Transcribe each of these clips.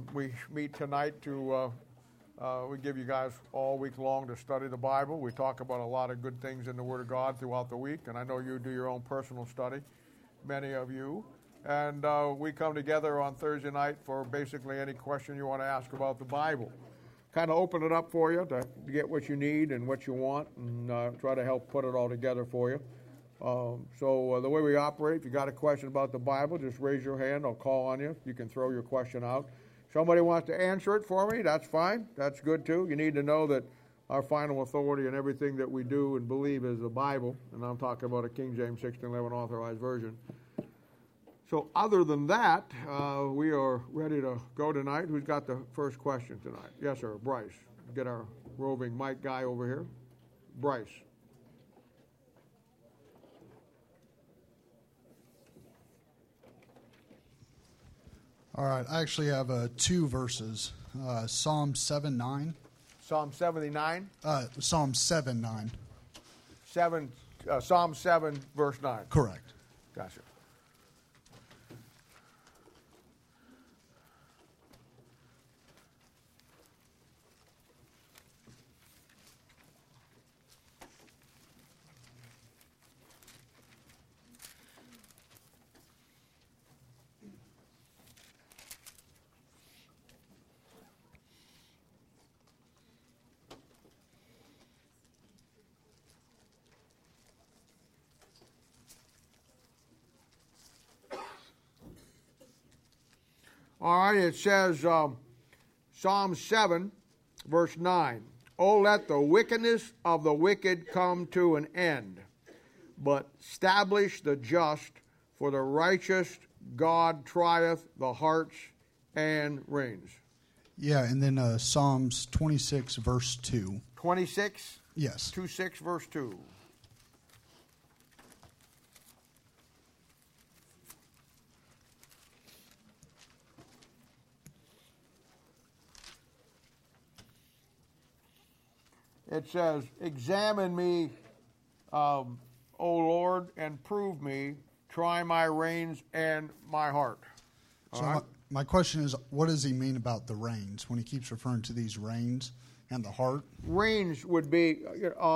we meet tonight to we give you guys all week long to study the Bible. We talk about a lot of good things in the Word of God throughout the week, and I know you do your own personal study, many of you. And we come together on Thursday night for basically any question you want to ask about the Bible. Kind of open it up for you to get what you need and what you want, and try to help put it all together for you. So the way we operate, if you got a question about the Bible, just raise your hand. I'll call on you. You can throw your question out. Somebody wants to answer it for me, that's fine. That's good too. You need to know that our final authority in everything that we do and believe is the Bible, and I'm talking about a King James 1611 authorized version. So other than that, we are ready to go tonight. Who's got the first question tonight? Yes, sir, Bryce. Get our roving mic guy over here. Bryce. All right, I actually have two verses. Psalm 7:9. Psalm 79? Psalm 7:9. Psalm 7, verse 9. Correct. Gotcha. All right, it says, Psalm 7, verse 9, "Oh, let the wickedness of the wicked come to an end, but establish the just, for the righteous God trieth the hearts and reins." Yeah, and then Psalms 26, verse 2. 26? Yes. 2:6, verse 2. It says, "Examine me, O Lord, and prove me. Try my reins and my heart." All So right? my question is, what does he mean about the reins when he keeps referring to these reins and the heart? Reins would be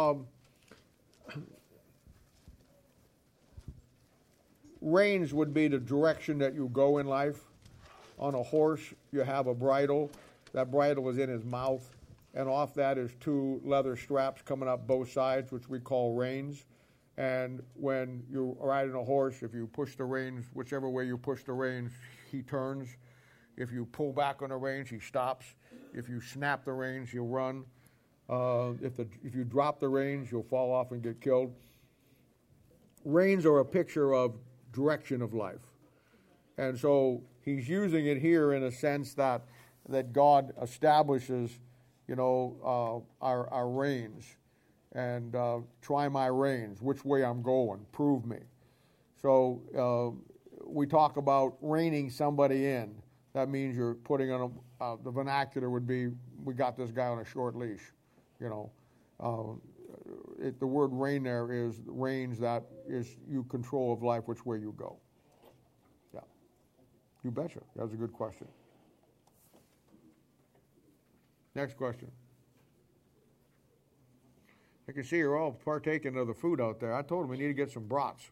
reins would be the direction that you go in life. On a horse, you have a bridle. That bridle is in his mouth. And off that is two leather straps coming up both sides, which we call reins. And when you're riding a horse, if you push the reins, whichever way you push the reins, he turns. If you pull back on the reins, he stops. If you snap the reins, he'll run. If you drop the reins, you'll fall off and get killed. Reins are a picture of direction of life. And so he's using it here in a sense that God establishes our reins, and try my reins, which way I'm going, prove me. So we talk about reining somebody in. That means you're putting on the vernacular would be, we got this guy on a short leash. The word rein there is reins, that is you control of life, which way you go. Yeah, you betcha. That's a good question. Next question. I can see you're all partaking of the food out there. I told them we need to get some brats.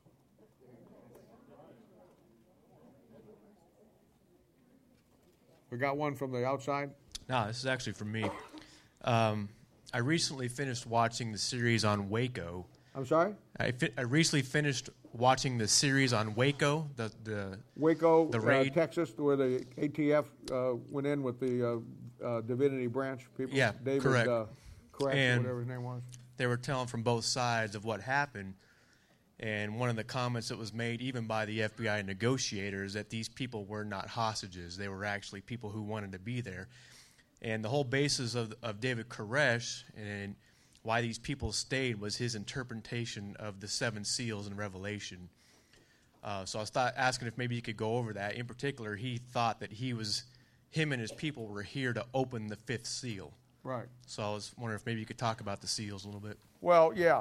We got one from the outside? No, this is actually from me. I recently finished watching the series on Waco. I'm sorry? I recently finished watching the series on Waco, the Waco, the raid. Texas, where the ATF went in with the Divinity Branch people. Yeah, David, correct. Koresh, whatever his name was. They were telling from both sides of what happened. And one of the comments that was made, even by the FBI negotiators, that these people were not hostages. They were actually people who wanted to be there. And the whole basis of David Koresh and why these people stayed was his interpretation of the 7 seals in Revelation. So I was asking if maybe you could go over that. In particular, he thought that him and his people were here to open the 5th seal. Right. So I was wondering if maybe you could talk about the seals a little bit. Well, yeah.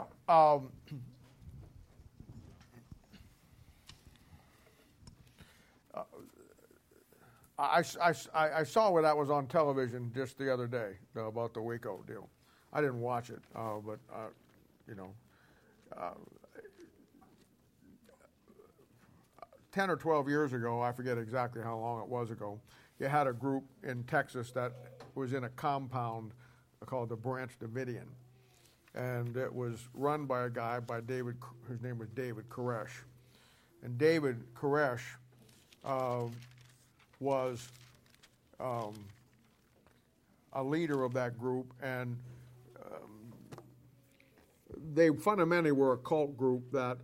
I saw where that was on television just the other day about the Waco deal. I didn't watch it, but you know, 10 or 12 years ago, I forget exactly how long it was ago, you had a group in Texas that was in a compound called the Branch Davidian. And it was run by a guy by David, his name was David Koresh. And David Koresh was a leader of that group, and they fundamentally were a cult group that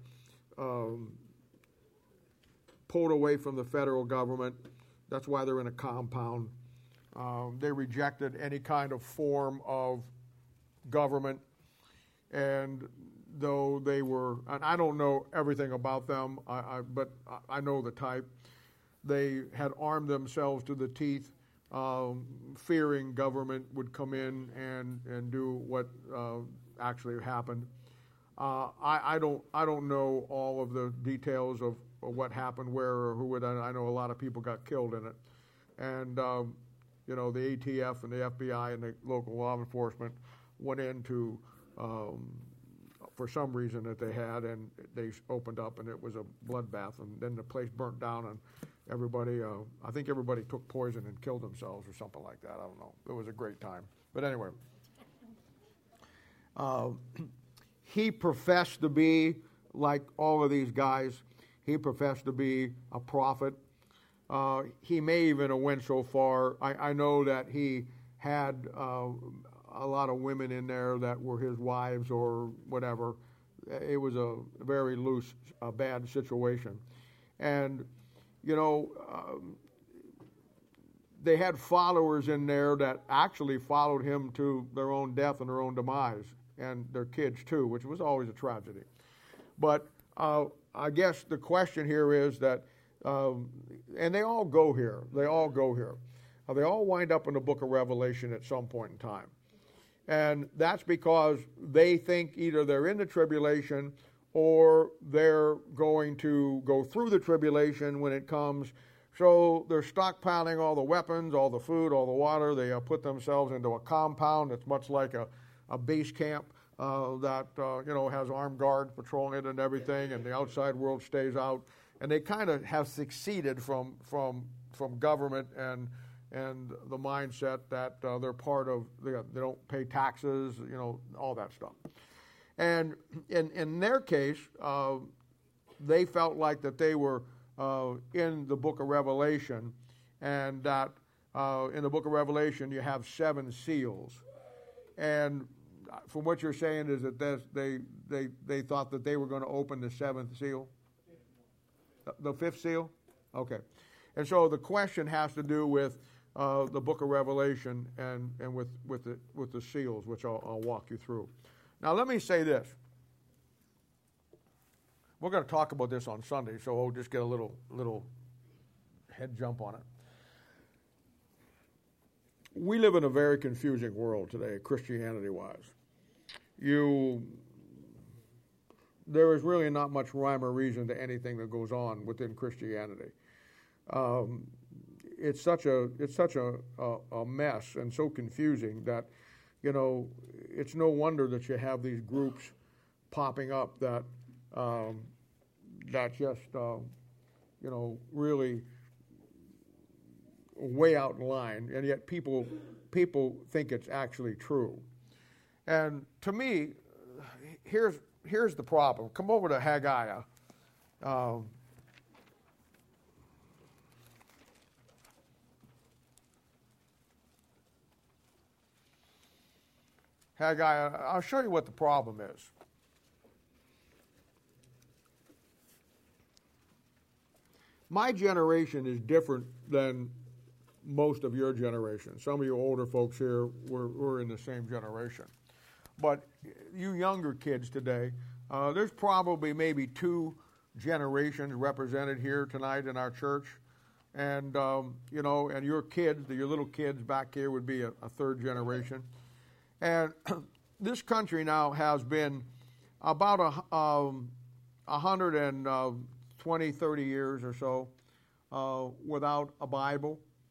pulled away from the federal government. That's why they're in a compound. They rejected any kind of form of government. And though they were, and I don't know everything about them, but I know the type, they had armed themselves to the teeth, fearing government would come in and do what actually happened. I don't know all of the details of what happened, where or who. I know a lot of people got killed in it, and you know, the ATF and the FBI and the local law enforcement went into for some reason that they had, and they opened up, and it was a bloodbath, and then the place burnt down, and everybody, I think everybody took poison and killed themselves or something like that. I don't know. It was a great time. But anyway, he professed to be, like all of these guys, he professed to be a prophet. He may even have went so far. I know that he had a lot of women in there that were his wives or whatever. It was a very loose, bad situation. And, you know, they had followers in there that actually followed him to their own death and their own demise, and their kids too, which was always a tragedy. But I guess the question here is that, and they all go here. They all go here. They all wind up in the book of Revelation at some point in time. And that's because they think either they're in the tribulation or they're going to go through the tribulation when it comes. So they're stockpiling all the weapons, all the food, all the water. They put themselves into a compound that's much like a base camp that you know, has armed guards patrolling it and everything, and the outside world stays out. And they kind of have succeeded from government and the mindset that they're part of, they don't pay taxes, you know, all that stuff. And in their case, they felt like that they were in the book of Revelation, and that in the book of Revelation you have 7 seals. And from what you're saying is that they thought that they were going to open the 7th seal? The 5th seal? Okay. And so the question has to do with the book of Revelation and with the seals, which I'll walk you through. Now let me say this. We're going to talk about this on Sunday, so we'll just get a little head jump on it. We live in a very confusing world today, Christianity-wise. There is really not much rhyme or reason to anything that goes on within Christianity. It's such a mess and so confusing that, you know, it's no wonder that you have these groups popping up that just you know, really way out in line, and yet people think it's actually true. And to me, here's the problem. Come over to Haggai. Haggai, I'll show you what the problem is. My generation is different than most of your generation. Some of you older folks here were in the same generation. But you younger kids today, there's probably maybe 2 generations represented here tonight in our church. And, you know, and your kids, your little kids back here would be a 3rd generation. And this country now has been about 120, 30 years or so without a Bible.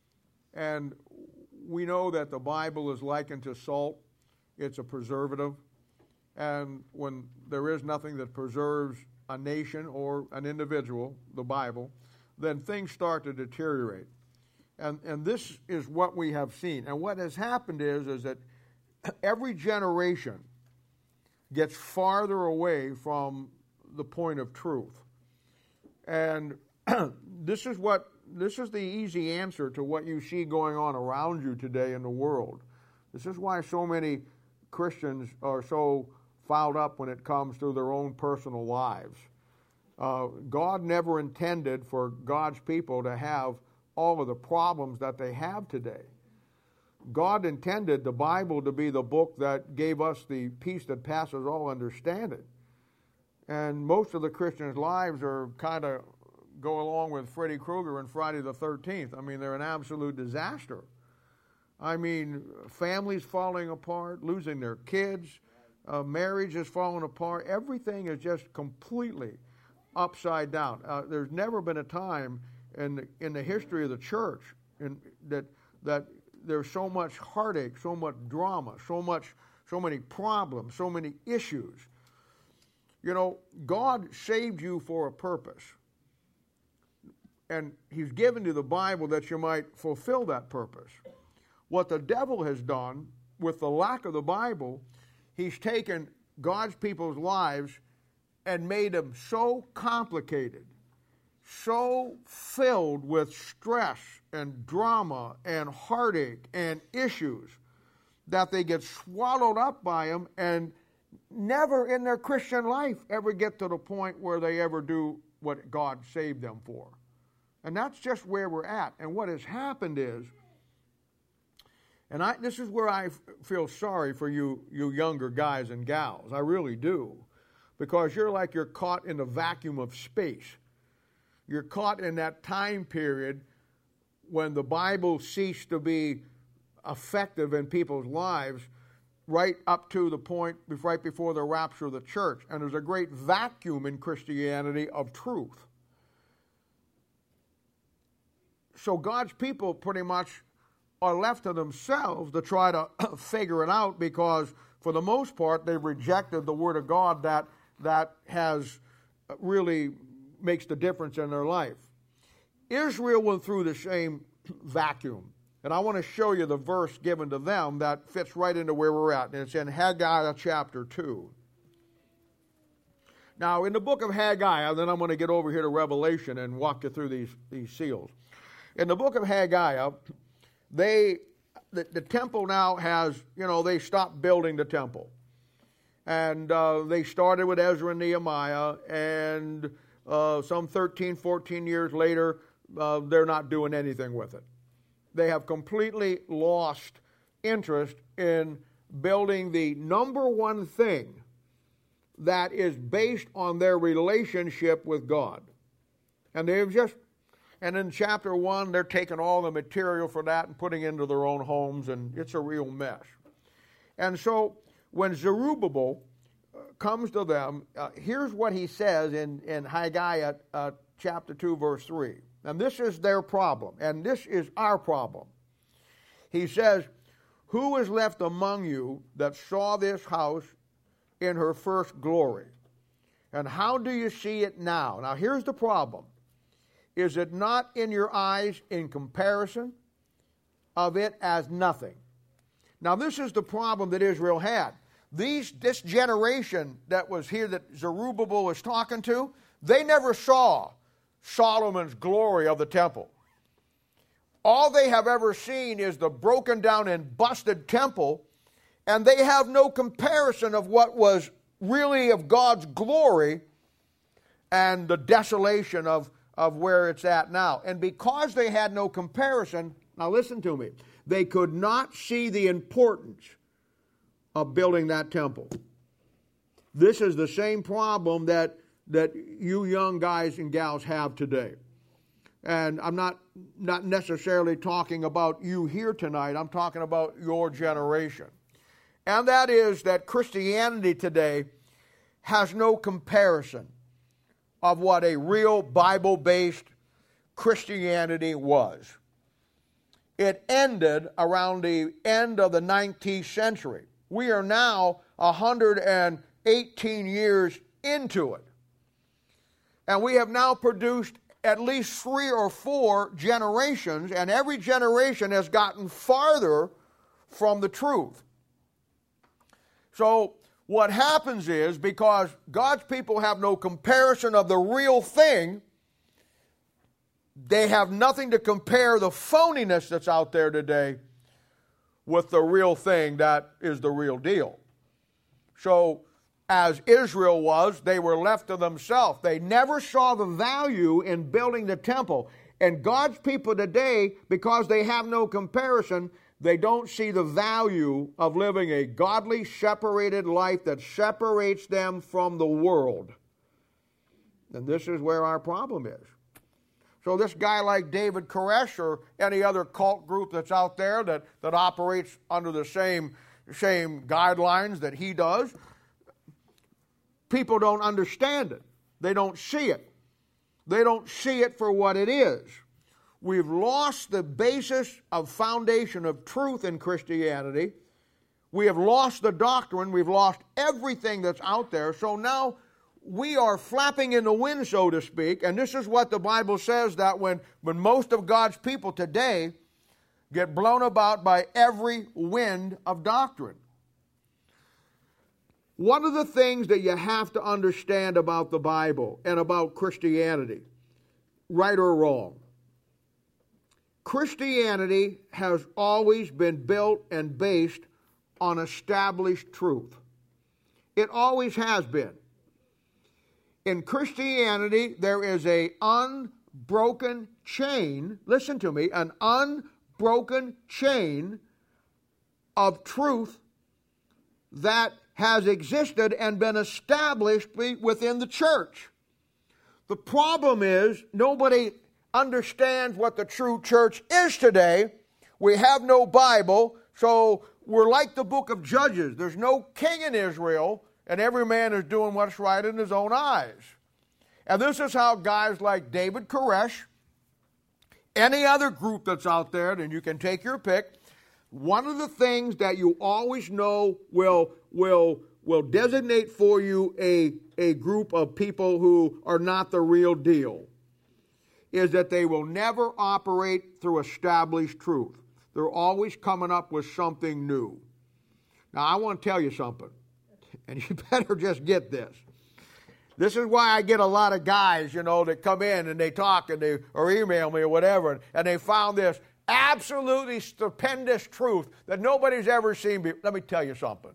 And we know that the Bible is likened to salt. It's a preservative. And when there is nothing that preserves a nation or an individual, the Bible, then things start to deteriorate. And this is what we have seen. And what has happened is that every generation gets farther away from the point of truth. And this is the easy answer to what you see going on around you today in the world. This is why so many Christians are so fouled up when it comes to their own personal lives. God never intended for God's people to have all of the problems that they have today. God intended the Bible to be the book that gave us the peace that passes all understanding. And most of the Christians' lives are kind of go along with Freddy Krueger and Friday the 13th. I mean, they're an absolute disaster. I mean, families falling apart, losing their kids, marriage is falling apart. Everything is just completely upside down. There's never been a time in the history of the church that there's so much heartache, so much drama, so many problems, so many issues. You know, God saved you for a purpose. And He's given you the Bible that you might fulfill that purpose. What the devil has done with the lack of the Bible, he's taken God's people's lives and made them so complicated, so filled with stress and drama and heartache and issues that they get swallowed up by them and never in their Christian life ever get to the point where they ever do what God saved them for. And that's just where we're at. And what has happened is, and this is where I feel sorry for you younger guys and gals. I really do. Because you're caught in the vacuum of space. You're caught in that time period when the Bible ceased to be effective in people's lives right up to the point right before the rapture of the church. And there's a great vacuum in Christianity of truth. So God's people pretty much are left to themselves to try to figure it out because for the most part they've rejected the Word of God that has really makes the difference in their life. Israel went through the same vacuum. And I want to show you the verse given to them that fits right into where we're at. And it's in Haggai chapter 2. Now, in the book of Haggai, then I'm going to get over here to Revelation and walk you through these seals. In the book of Haggai, the temple now has, they stopped building the temple. And they started with Ezra and Nehemiah, and some 13, 14 years later, they're not doing anything with it. They have completely lost interest in building the number one thing that is based on their relationship with God. And and in chapter 1, they're taking all the material for that and putting it into their own homes, and it's a real mess. And so when Zerubbabel comes to them, here's what he says in Haggai chapter 2, verse 3. And this is their problem, and this is our problem. He says, "Who is left among you that saw this house in her first glory? And how do you see it now?" Now here's the problem. Is it not in your eyes in comparison of it as nothing? Now this is the problem that Israel had. This generation that was here that Zerubbabel was talking to, they never saw Solomon's glory of the temple. All they have ever seen is the broken down and busted temple, and they have no comparison of what was really of God's glory and the desolation of where it's at now. And because they had no comparison, now listen to me, they could not see the importance of building that temple. This is the same problem that you young guys and gals have today. And I'm not necessarily talking about you here tonight. I'm talking about your generation. And that is that Christianity today has no comparison of what a real Bible-based Christianity was. it ended around the end of the 19th century. We are now 118 years into it. And we have now produced at least 3 or 4 generations, and every generation has gotten farther from the truth. So what happens is, because God's people have no comparison of the real thing, they have nothing to compare the phoniness that's out there today with the real thing that is the real deal. So, as Israel was, they were left to themselves. They never saw the value in building the temple. And God's people today, because they have no comparison, they don't see the value of living a godly, separated life that separates them from the world. And this is where our problem is. So this guy like David Koresh or any other cult group that's out there that operates under the same guidelines that he does, people don't understand it. They don't see it. They don't see it for what it is. We've lost the basis of foundation of truth in Christianity. We have lost the doctrine. We've lost everything that's out there. So now we are flapping in the wind, so to speak, and this is what the Bible says, that when most of God's people today get blown about by every wind of doctrine. One of the things that you have to understand about the Bible and about Christianity, right or wrong, Christianity has always been built and based on established truth. It always has been. In Christianity, there is an unbroken chain, listen to me, an unbroken chain of truth that has existed and been established within the church. The problem is nobody understands what the true church is today. We have no Bible, so we're like the book of Judges. There's no king in Israel, and every man is doing what's right in his own eyes. And this is how guys like David Koresh, any other group that's out there, and you can take your pick, one of the things that you always know will designate for you a group of people who are not the real deal is that they will never operate through established truth. They're always coming up with something new. Now, I want to tell you something, and you better just get this. This is why I get a lot of guys, that come in and they talk or email me or whatever, and they found this absolutely stupendous truth that nobody's ever seen before. Let me tell you something.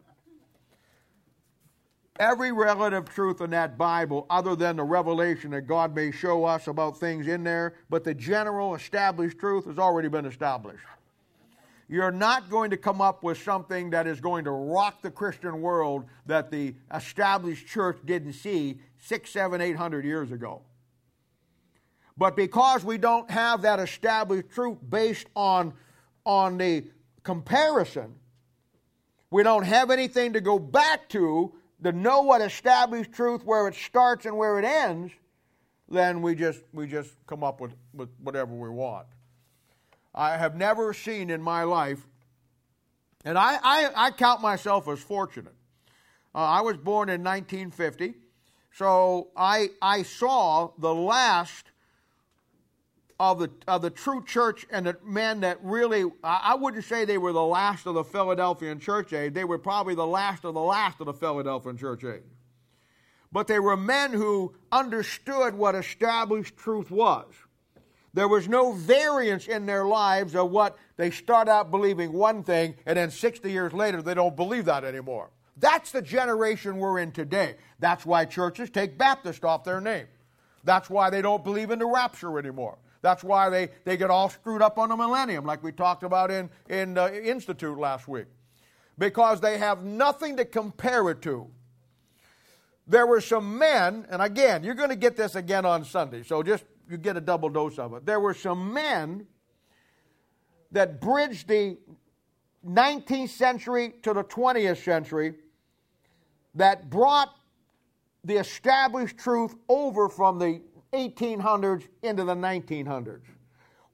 Every relative truth in that Bible, other than the revelation that God may show us about things in there, but the general established truth has already been established. You're not going to come up with something that is going to rock the Christian world that the established church didn't see 600, 700, 800 years ago. But because we don't have that established truth based on the comparison, we don't have anything to go back to know what established truth, where it starts and where it ends, then we just come up with whatever we want. I have never seen in my life, and I count myself as fortunate. I was born in 1950, so I saw the last of the true church and the men that really, I wouldn't say they were the last of the Philadelphian church age. They were probably the last of the Philadelphian church age. But they were men who understood what established truth was. There was no variance in their lives of what they start out believing one thing, and then 60 years later they don't believe that anymore. That's the generation we're in today. That's why churches take Baptist off their name. That's why they don't believe in the rapture anymore. That's why they get all screwed up on the millennium, like we talked about in the Institute last week. Because they have nothing to compare it to. There were some men, and again, you're going to get this again on Sunday, so you get a double dose of it. There were some men that bridged the 19th century to the 20th century that brought the established truth over from the 1800s into the 1900s.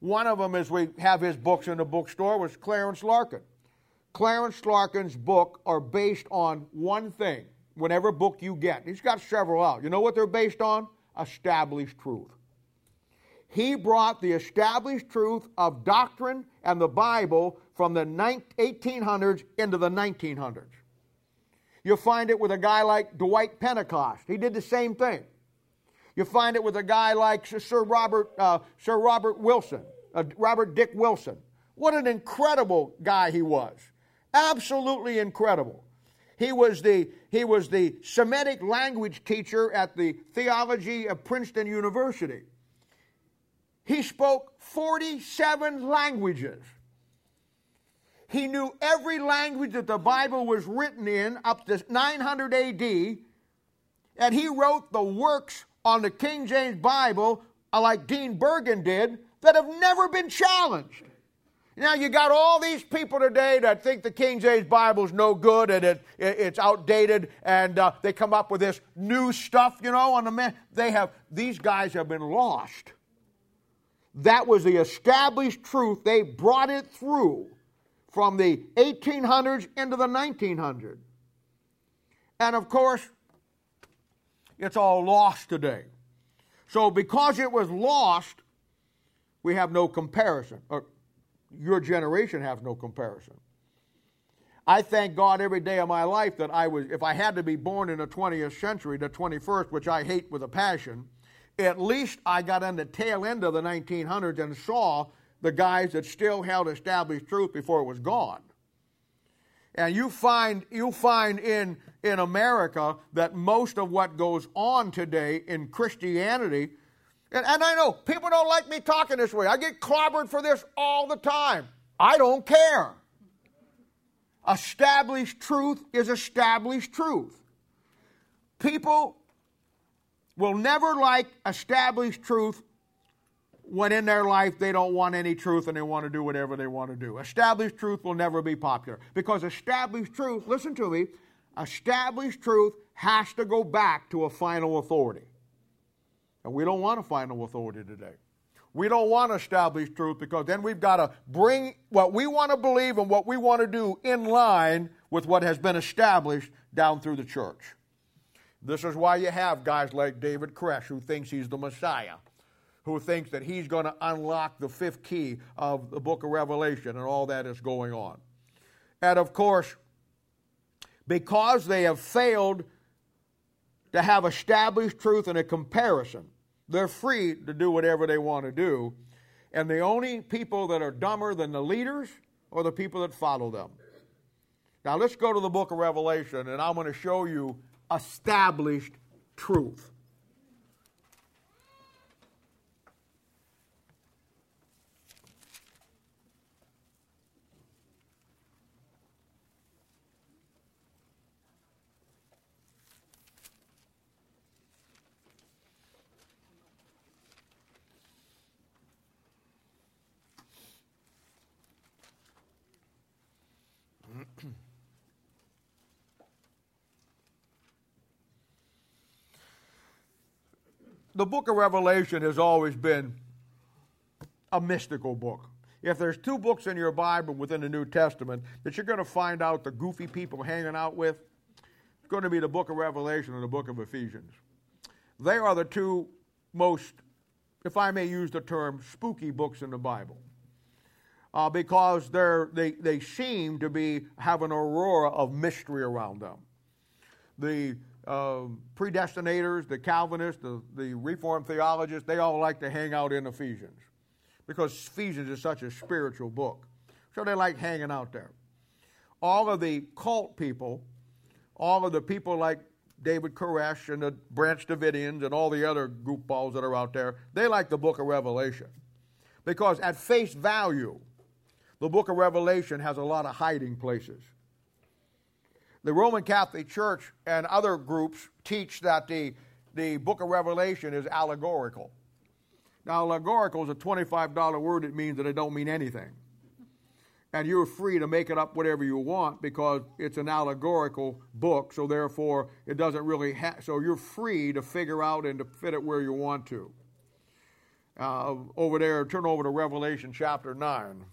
One of them, as we have his books in the bookstore, was Clarence Larkin. Clarence Larkin's books are based on one thing, whatever book you get. He's got several out. You know what they're based on? Established truth. He brought the established truth of doctrine and the Bible from the 1800s into the 1900s. You'll find it with a guy like Dwight Pentecost. He did the same thing. You find it with a guy like Sir Robert Dick Wilson. What an incredible guy he was. Absolutely incredible. He was the Semitic language teacher at the theology of Princeton University. He spoke 47 languages. He knew every language that the Bible was written in up to 900 AD, and he wrote the works on the King James Bible, like Dean Bergen did, that have never been challenged. Now, you got all these people today that think the King James Bible is no good and it's outdated, and they come up with this new stuff, on the man. These guys have been lost. That was the established truth. They brought it through from the 1800s into the 1900s. And of course, it's all lost today. So because it was lost, we have no comparison. Or your generation has no comparison. I thank God every day of my life that if I had to be born in the 20th century, the 21st, which I hate with a passion, at least I got on the tail end of the 1900s and saw the guys that still held established truth before it was gone. And you'll find in America that most of what goes on today in Christianity, and I know people don't like me talking this way. I get clobbered for this all the time. I don't care. Established truth is established truth. People will never like established truth when in their life they don't want any truth and they want to do whatever they want to do. Established truth will never be popular. Because established truth, listen to me, established truth has to go back to a final authority. And we don't want a final authority today. We don't want established truth because then we've got to bring what we want to believe and what we want to do in line with what has been established down through the church. This is why you have guys like David Koresh, who thinks he's the Messiah, who thinks that he's going to unlock the fifth key of the book of Revelation and all that is going on. And of course, because they have failed to have established truth in a comparison, they're free to do whatever they want to do. And the only people that are dumber than the leaders are the people that follow them. Now let's go to the book of Revelation, and I'm going to show you established truth. The book of Revelation has always been a mystical book. If there's two books in your Bible within the New Testament that you're going to find out the goofy people hanging out with, it's going to be the book of Revelation and the book of Ephesians. They are the two most, if I may use the term, spooky books in the Bible. Because they seem to have an aurora of mystery around them. The predestinators, the Calvinists, the Reformed theologists, they all like to hang out in Ephesians because Ephesians is such a spiritual book. So they like hanging out there. All of the cult people, all of the people like David Koresh and the Branch Davidians and all the other goofballs that are out there, they like the book of Revelation. Because at face value, the book of Revelation has a lot of hiding places. The Roman Catholic Church and other groups teach that the book of Revelation is allegorical. Now, allegorical is a $25 word. It means that it don't mean anything. And you're free to make it up whatever you want because it's an allegorical book, so therefore it doesn't really so you're free to figure out and to fit it where you want to. over there, turn over to Revelation chapter 9.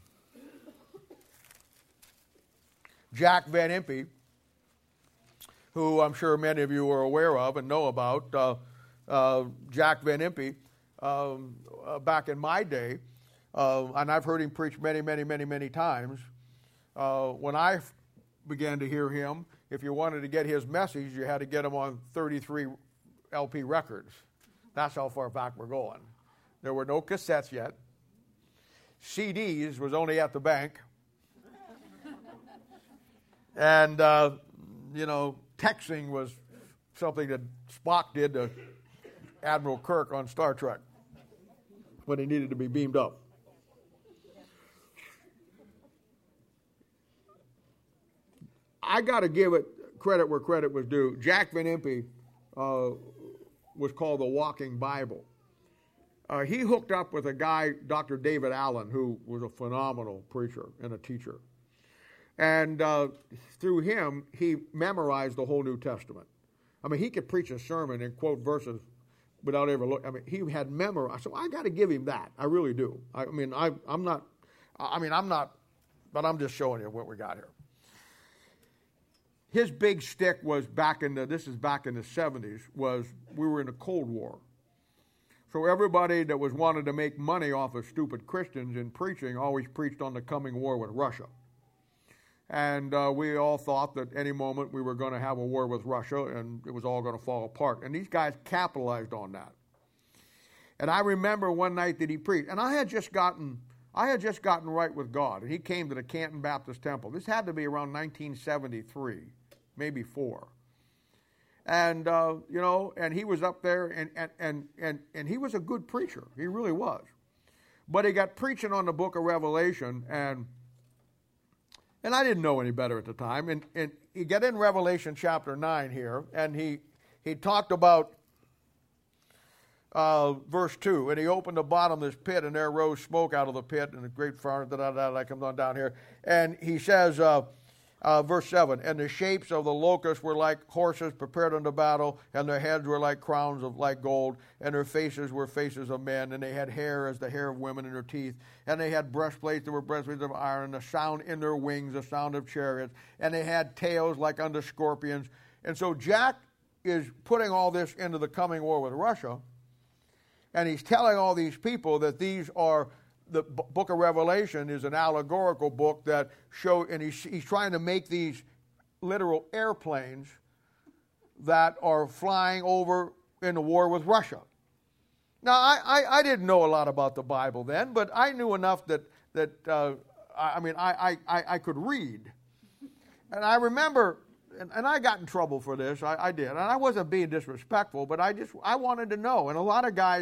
Jack Van Impe, who I'm sure many of you are aware of and know about, Jack Van Impe, back in my day, and I've heard him preach many times. When I began to hear him, if you wanted to get his message, you had to get him on 33 LP records. That's how far back we're going. There were no cassettes yet. CDs was only at the bank. And, texting was something that Spock did to Admiral Kirk on Star Trek when he needed to be beamed up. I got to give it credit where credit was due. Jack Van Impe was called the Walking Bible. He hooked up with a guy, Dr. David Allen, who was a phenomenal preacher and a teacher. And through him, he memorized the whole New Testament. I mean, he could preach a sermon and quote verses without ever looking. I mean, he had memorized. So I got to give him that. I really do. I'm not, but I'm just showing you what we got here. His big stick was back in the 70s, was we were in the Cold War. So everybody that was wanted to make money off of stupid Christians in preaching always preached on the coming war with Russia. And we all thought that any moment we were going to have a war with Russia and it was all going to fall apart. And these guys capitalized on that. And I remember one night that he preached, and I had just gotten right with God. And he came to the Canton Baptist Temple. This had to be around 1973, maybe 4. And and he was up there, and he was a good preacher. He really was. But he got preaching on the book of Revelation, and I didn't know any better at the time. And he got in Revelation chapter 9 here, and he talked about verse 2. And he opened the bottomless pit, and there rose smoke out of the pit, and a great fire, that comes on down here. And he says, verse 7, and the shapes of the locusts were like horses prepared unto battle, and their heads were like crowns of like gold, and their faces were faces of men, and they had hair as the hair of women in their teeth, and they had breastplates that were breastplates of iron, and the sound in their wings, the sound of chariots, and they had tails like unto scorpions. And so Jack is putting all this into the coming war with Russia, and he's telling all these people that these are, the book of Revelation is an allegorical book that and he's trying to make these literal airplanes that are flying over in the war with Russia. Now, I didn't know a lot about the Bible then, but I knew enough that I could read. And I remember, and I got in trouble for this, I did, and I wasn't being disrespectful, but I wanted to know. And a lot of guys,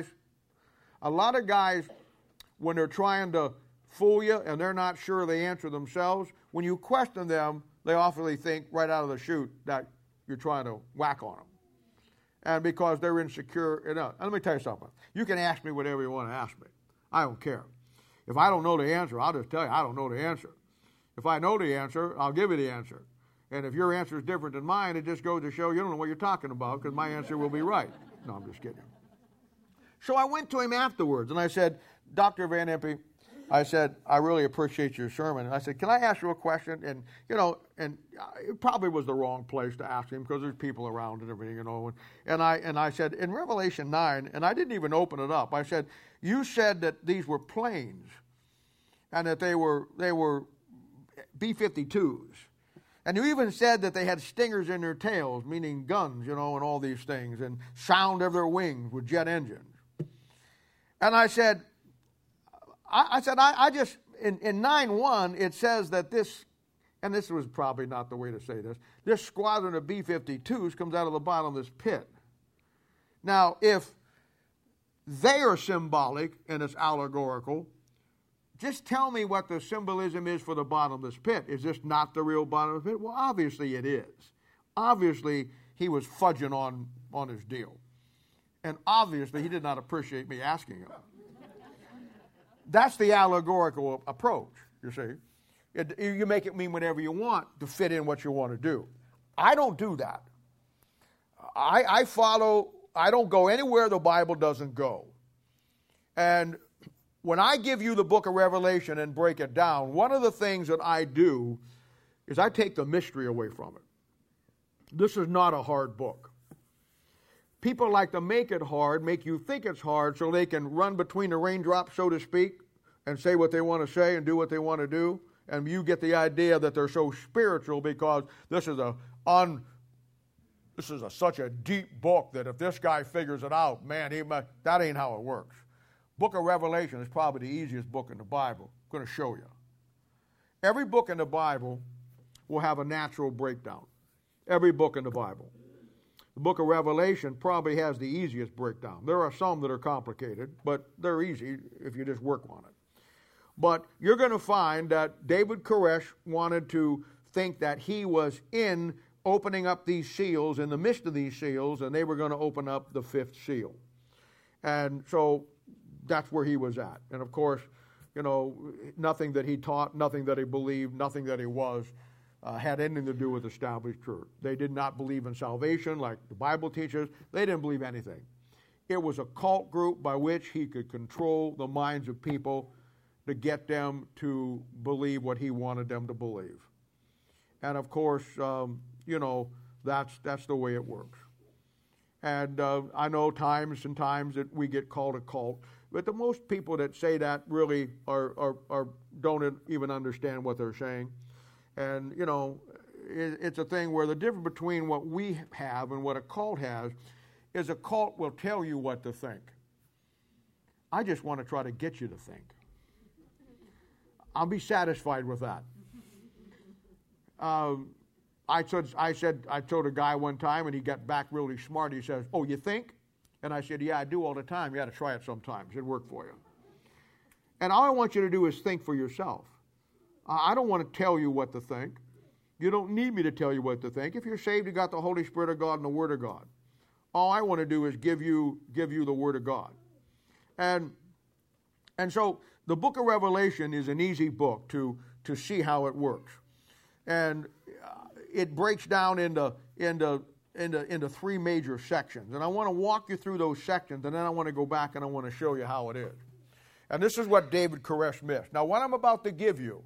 when they're trying to fool you and they're not sure they answer themselves, when you question them, they awfully think right out of the chute that you're trying to whack on them. And because they're insecure enough. And let me tell you something. You can ask me whatever you want to ask me. I don't care. If I don't know the answer, I'll just tell you I don't know the answer. If I know the answer, I'll give you the answer. And if your answer is different than mine, it just goes to show you don't know what you're talking about, because my answer will be right. No, I'm just kidding. So I went to him afterwards, and I said, Dr. Van Impe, I said, I really appreciate your sermon. And I said, can I ask you a question? And, it probably was the wrong place to ask him because there's people around and everything, And I said, in Revelation 9, and I didn't even open it up, I said, you said that these were planes and that they were B-52s. And you even said that they had stingers in their tails, meaning guns, and all these things, and sound of their wings with jet engines. And I said, I just, in 9:1, it says that this, and this was probably not the way to say this squadron of B-52s comes out of the bottom of this pit. Now, if they are symbolic and it's allegorical, just tell me what the symbolism is for the bottom of this pit. Is this not the real bottom of the pit? Well, obviously it is. Obviously, he was fudging on his deal. And obviously, he did not appreciate me asking him. That's the allegorical approach, you see. You make it mean whatever you want to fit in what you want to do. I don't do that. I don't go anywhere the Bible doesn't go. And when I give you the book of Revelation and break it down, one of the things that I do is I take the mystery away from it. This is not a hard book. People like to make it hard, make you think it's hard, so they can run between the raindrops, so to speak, and say what they want to say and do what they want to do. And you get the idea that they're so spiritual because this is such a deep book that if this guy figures it out, man, that ain't how it works. Book of Revelation is probably the easiest book in the Bible. I'm going to show you. Every book in the Bible will have a natural breakdown. Every book in the Bible. The book of Revelation probably has the easiest breakdown. There are some that are complicated, but they're easy if you just work on it. But you're going to find that David Koresh wanted to think that he was in opening up these seals, in the midst of these seals, and they were going to open up the fifth seal. And so that's where he was at. And of course, nothing that he taught, nothing that he believed, nothing that he was, had anything to do with established church. They did not believe in salvation like the Bible teaches. They didn't believe anything. It was a cult group by which he could control the minds of people to get them to believe what he wanted them to believe. And of course, that's the way it works. And I know times and times that we get called a cult, but the most people that say that really don't even understand what they're saying. And, it's a thing where the difference between what we have and what a cult has is a cult will tell you what to think. I just want to try to get you to think. I'll be satisfied with that. I told a guy one time, and he got back really smart. He says, "Oh, you think?" And I said, "Yeah, I do all the time. You got to try it sometimes. It'll work for you." And all I want you to do is think for yourself. I don't want to tell you what to think. You don't need me to tell you what to think. If you're saved, you got the Holy Spirit of God and the Word of God. All I want to do is give you the Word of God. And so the book of Revelation is an easy book to see how it works. And it breaks down into three major sections. And I want to walk you through those sections, and then I want to go back and I want to show you how it is. And this is what David Koresh missed. Now, what I'm about to give you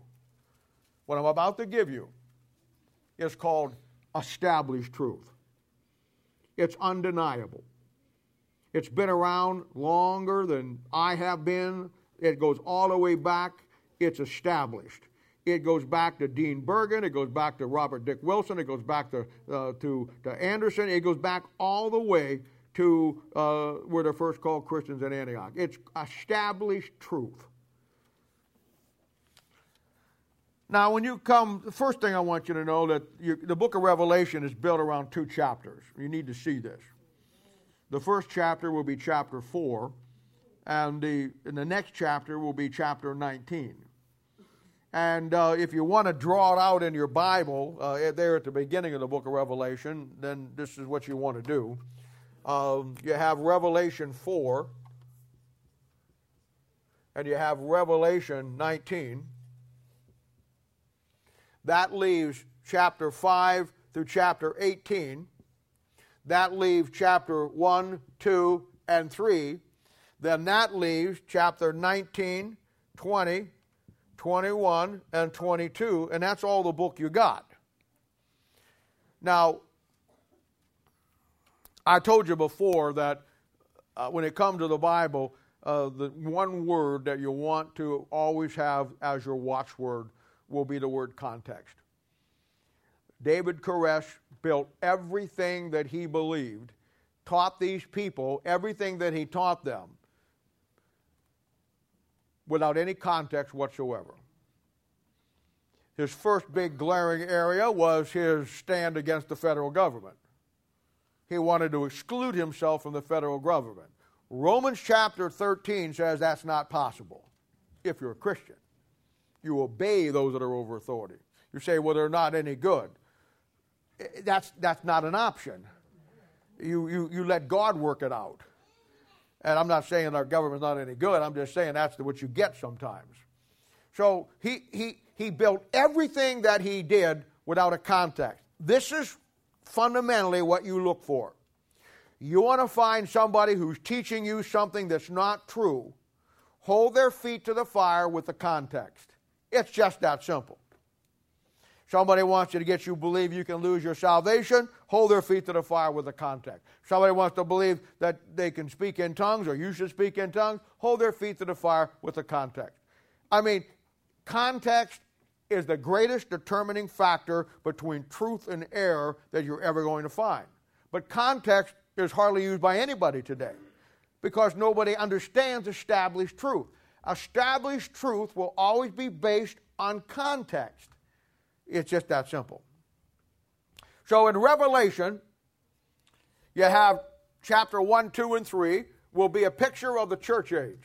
is called established truth. It's undeniable. It's been around longer than I have been. It goes all the way back. It's established. It goes back to Dean Bergen. It goes back to Robert Dick Wilson. It goes back to Anderson. It goes back all the way to where they're first called Christians in Antioch. It's established truth. Now, when you come, the first thing I want you to know that the book of Revelation is built around two chapters. You need to see this. The first chapter will be chapter 4, and the next chapter will be chapter 19. And if you want to draw it out in your Bible, there at the beginning of the book of Revelation, then this is what you want to do. You have Revelation 4, and you have Revelation 19. That leaves chapter 5 through chapter 18. That leaves chapter 1, 2, and 3. Then that leaves chapter 19, 20, 21, and 22, and that's all the book you got. Now, I told you before that when it comes to the Bible, the one word that you want to always have as your watchword will be the word context. David Koresh built everything that he believed, taught these people everything that he taught them without any context whatsoever. His first big glaring area was his stand against the federal government. He wanted to exclude himself from the federal government. Romans chapter 13 says that's not possible if you're a Christian. You obey those that are over authority. You say, well, they're not any good. That's not an option. You let God work it out. And I'm not saying our government's not any good. I'm just saying that's what you get sometimes. So he built everything that he did without a context. This is fundamentally what you look for. You want to find somebody who's teaching you something that's not true, hold their feet to the fire with the context. It's just that simple. Somebody wants you to get you to believe you can lose your salvation, hold their feet to the fire with the context. Somebody wants to believe that they can speak in tongues or you should speak in tongues, hold their feet to the fire with the context. I mean, context is the greatest determining factor between truth and error that you're ever going to find. But context is hardly used by anybody today because nobody understands established truth. Established truth will always be based on context. It's just that simple. So in Revelation, you have chapter 1, 2, and 3 will be a picture of the church age.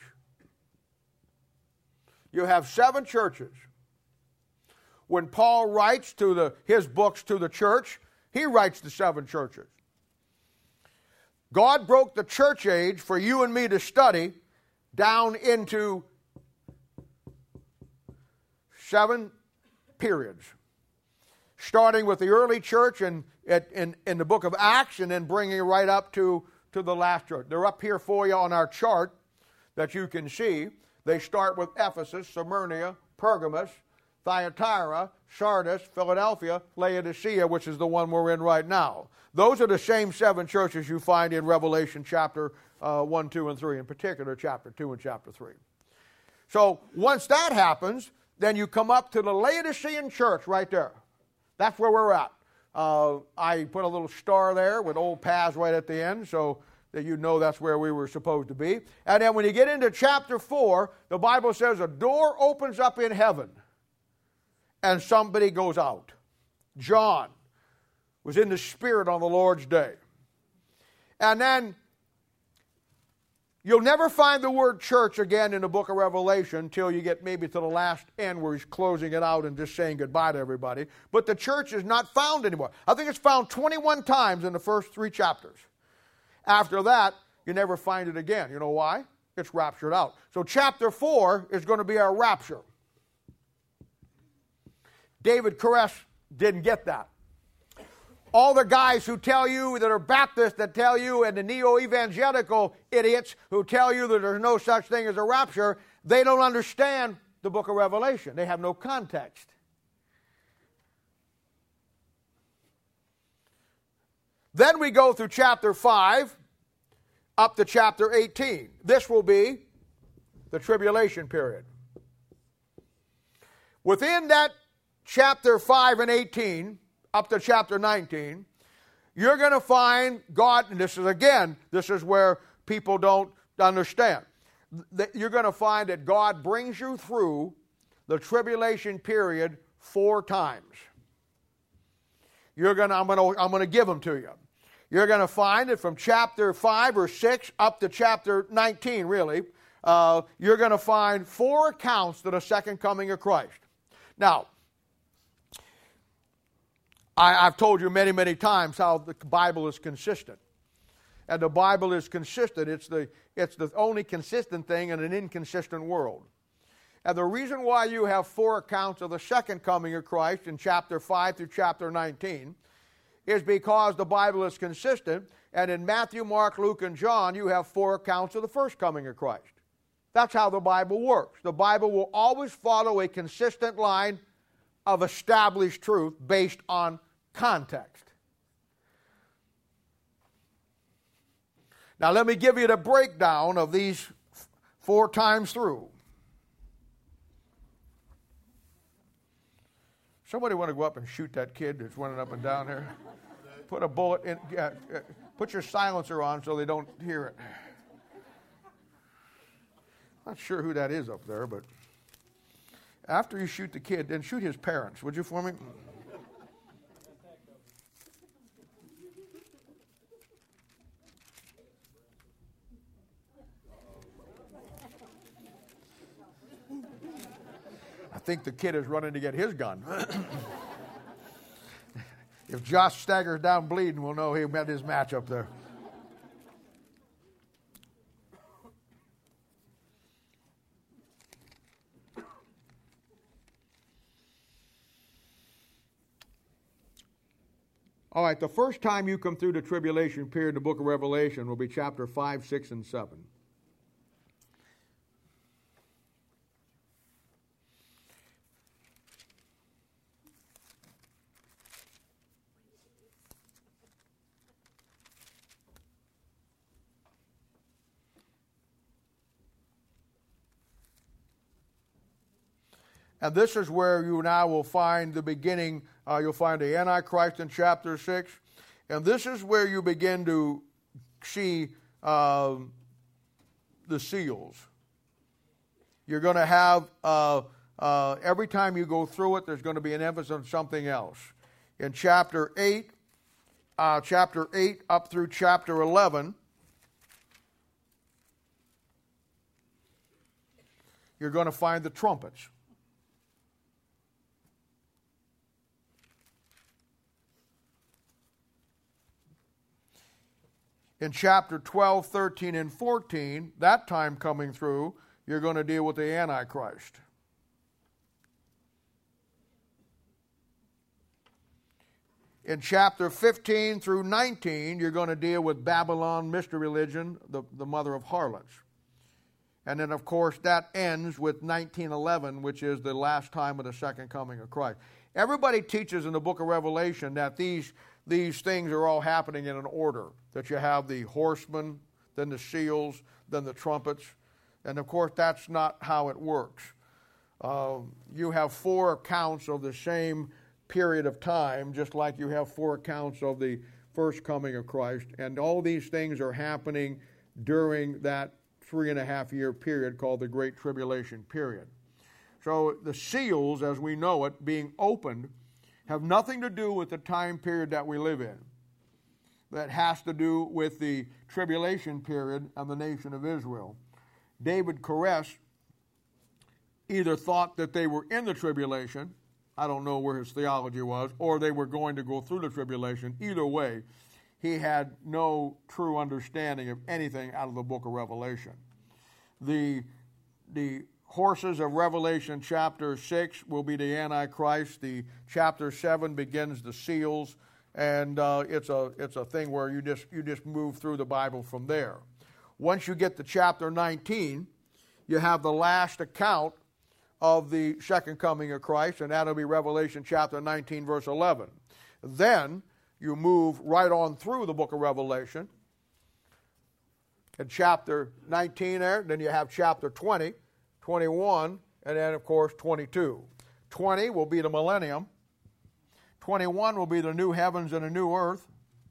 You have 7 churches. When Paul writes his books to the church, he writes to 7 churches. God broke the church age for you and me to study down into 7 periods. Starting with the early church in the book of Acts and then bringing it right up to the last church. They're up here for you on our chart that you can see. They start with Ephesus, Smyrna, Pergamos, Thyatira, Sardis, Philadelphia, Laodicea, which is the one we're in right now. Those are the same 7 churches you find in Revelation chapter 1, 2, and 3, in particular chapter 2 and chapter 3. So once that happens, then you come up to the Laodicean church right there. That's where we're at. I put a little star there with old Paz right at the end so that you know that's where we were supposed to be. And then when you get into chapter 4, the Bible says a door opens up in heaven and somebody goes out. John was in the Spirit on the Lord's day. And then you'll never find the word church again in the book of Revelation until you get maybe to the last end where he's closing it out and just saying goodbye to everybody. But the church is not found anymore. I think it's found 21 times in the first 3 chapters. After that, you never find it again. You know why? It's raptured out. So chapter 4 is going to be our rapture. David Koresh didn't get that. All the guys who tell you that are Baptists that tell you, and the neo-evangelical idiots who tell you that there's no such thing as a rapture, they don't understand the book of Revelation. They have no context. Then we go through chapter 5 up to chapter 18. This will be the tribulation period. Within that chapter 5 and 18, up to chapter 19, you're going to find God, and this is where people don't understand. You're going to find that God brings you through the tribulation period 4 times. I'm going to give them to you. You're going to find that from chapter 5 or 6 up to chapter 19, really, you're going to find 4 accounts to the second coming of Christ. Now, I've told you many, many times how the Bible is consistent. And the Bible is consistent. It's the only consistent thing in an inconsistent world. And the reason why you have 4 accounts of the second coming of Christ in chapter 5 through chapter 19 is because the Bible is consistent. And in Matthew, Mark, Luke, and John, you have 4 accounts of the first coming of Christ. That's how the Bible works. The Bible will always follow a consistent line of established truth based on context. Now let me give you the breakdown of these 4 times through. Somebody want to go up and shoot that kid that's running up and down there? Put a bullet in. Put your silencer on so they don't hear it. Not sure who that is up there, but after you shoot the kid, then shoot his parents, would you, for me? I think the kid is running to get his gun. If Josh staggers down bleeding, we'll know he met his match up there. All right, the first time you come through the tribulation period in the book of Revelation will be chapter 5, 6, and 7. And this is where you now will find the beginning. You'll find the Antichrist in chapter 6. And this is where you begin to see the seals. You're going to have, every time you go through it, there's going to be an emphasis on something else. In chapter 8 up through chapter 11, you're going to find the trumpets. In chapter 12, 13, and 14, that time coming through, you're going to deal with the Antichrist. In chapter 15 through 19, you're going to deal with Babylon, mystery religion, the mother of harlots. And then, of course, that ends with 1911, which is the last time of the second coming of Christ. Everybody teaches in the book of Revelation that these things are all happening in an order. That you have the horsemen, then the seals, then the trumpets. And, of course, that's not how it works. You have 4 accounts of the same period of time, just like you have 4 accounts of the first coming of Christ. And all these things are happening during that 3.5-year period called the Great Tribulation period. So the seals, as we know it, being opened, have nothing to do with the time period that we live in. That has to do with the tribulation period of the nation of Israel. David Koresh either thought that they were in the tribulation, I don't know where his theology was, or they were going to go through the tribulation. Either way, he had no true understanding of anything out of the book of Revelation. The horses of Revelation chapter 6 will be the Antichrist. The chapter 7 begins the seals, and it's a thing where you just move through the Bible from there. Once you get to chapter 19, you have the last account of the second coming of Christ, and that'll be Revelation chapter 19, verse 11. Then you move right on through the book of Revelation. In chapter 19 there, then you have chapter 20, 21, and then, of course, 22. 20 will be the millennium. 21 will be the new heavens and a new earth.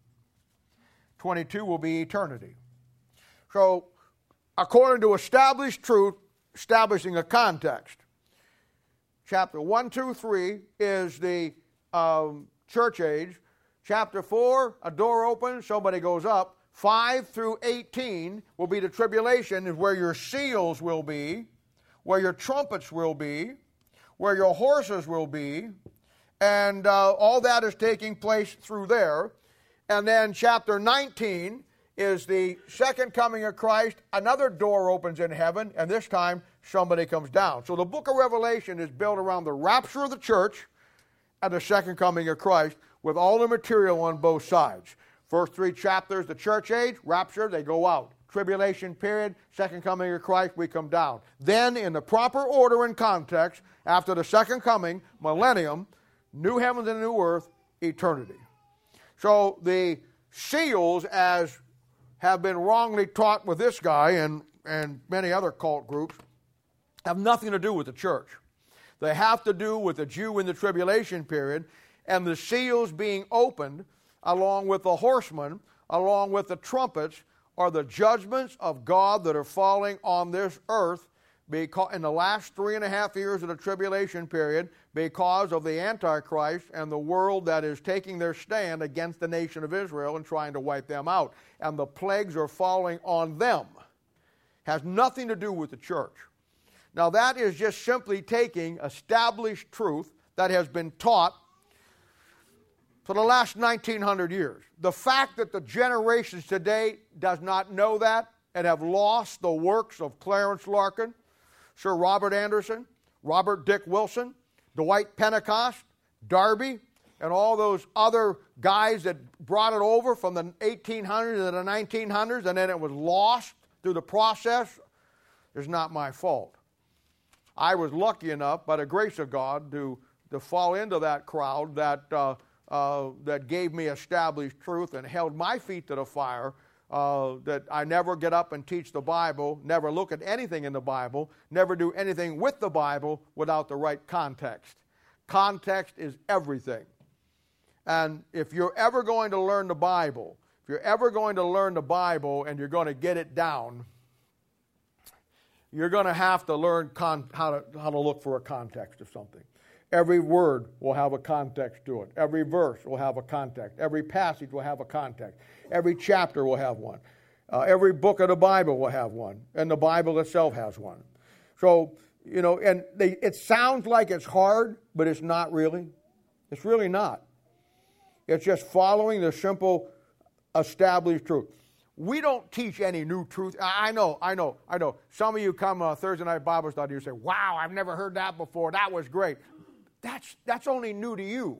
22 will be eternity. So, according to established truth, establishing a context, chapter 1, 2, 3 is the church age. Chapter 4, a door opens, somebody goes up. 5 through 18 will be the tribulation, is where your seals will be, where your trumpets will be, where your horses will be, and all that is taking place through there. And then chapter 19 is the second coming of Christ. Another door opens in heaven, and this time somebody comes down. So the book of Revelation is built around the rapture of the church and the second coming of Christ, with all the material on both sides. First 3 chapters, the church age, rapture, they go out. Tribulation period, second coming of Christ, we come down. Then, in the proper order and context, after the second coming, millennium, new heavens and new earth, eternity. So the seals, as have been wrongly taught with this guy and many other cult groups, have nothing to do with the church. They have to do with the Jew in the tribulation period, and the seals being opened, along with the horsemen, along with the trumpets, are the judgments of God that are falling on this earth because in the last 3.5 years of the tribulation period, because of the Antichrist and the world that is taking their stand against the nation of Israel and trying to wipe them out. And the plagues are falling on them. Has nothing to do with the church. Now that is just simply taking established truth that has been taught for the last 1900 years. The fact that the generations today does not know that and have lost the works of Clarence Larkin, Sir Robert Anderson, Robert Dick Wilson, Dwight Pentecost, Darby, and all those other guys that brought it over from the 1800s to the 1900s, and then it was lost through the process, is not my fault. I was lucky enough, by the grace of God, to fall into that crowd that gave me established truth and held my feet to the fire that I never get up and teach the Bible, never look at anything in the Bible, never do anything with the Bible without the right context. Context is everything. And if you're ever going to learn the Bible, if you're ever going to learn the Bible and you're going to get it down, you're going to have to learn how to look for a context of something. Every word will have a context to it. Every verse will have a context. Every passage will have a context. Every chapter will have one. Every book of the Bible will have one. And the Bible itself has one. So, and it sounds like it's hard, but it's not really. It's really not. It's just following the simple, established truth. We don't teach any new truth. I know. Some of you come Thursday night Bible study, you say, wow, I've never heard that before. That was great. That's only new to you.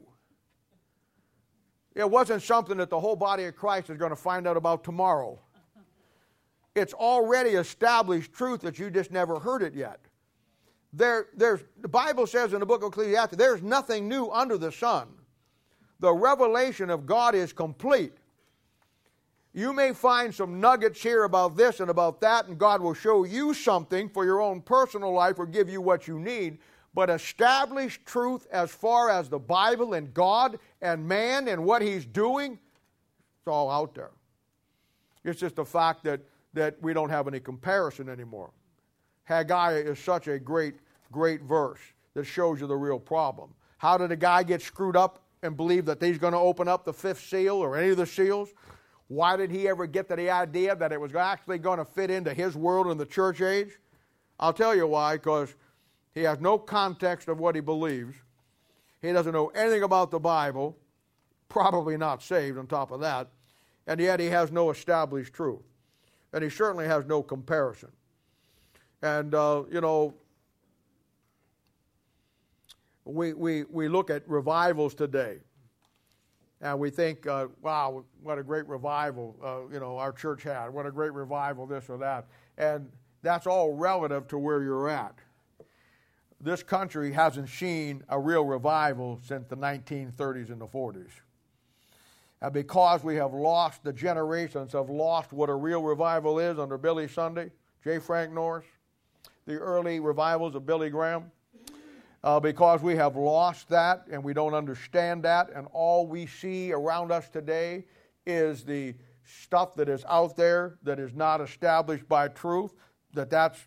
It wasn't something that the whole body of Christ is going to find out about tomorrow. It's already established truth that you just never heard it yet. The Bible says in the book of Ecclesiastes, there's nothing new under the sun. The revelation of God is complete. You may find some nuggets here about this and about that, and God will show you something for your own personal life or give you what you need. But established truth as far as the Bible and God and man and what He's doing, it's all out there. It's just the fact that we don't have any comparison anymore. Haggai is such a great verse that shows you the real problem. How did a guy get screwed up and believe that he's going to open up the fifth seal or any of the seals? Why did he ever get to the idea that it was actually going to fit into his world in the church age? I'll tell you why, because he has no context of what he believes. He doesn't know anything about the Bible, probably not saved on top of that, and yet he has no established truth. And he certainly has no comparison. And, we look at revivals today, and we think, wow, what a great revival, our church had. What a great revival, this or that. And that's all relative to where you're at. This country hasn't seen a real revival since the 1930s and the 40s. And because we have lost, the generations have lost what a real revival is under Billy Sunday, J. Frank Norris, the early revivals of Billy Graham, because we have lost that and we don't understand that, and all we see around us today is the stuff that is out there that is not established by truth, that's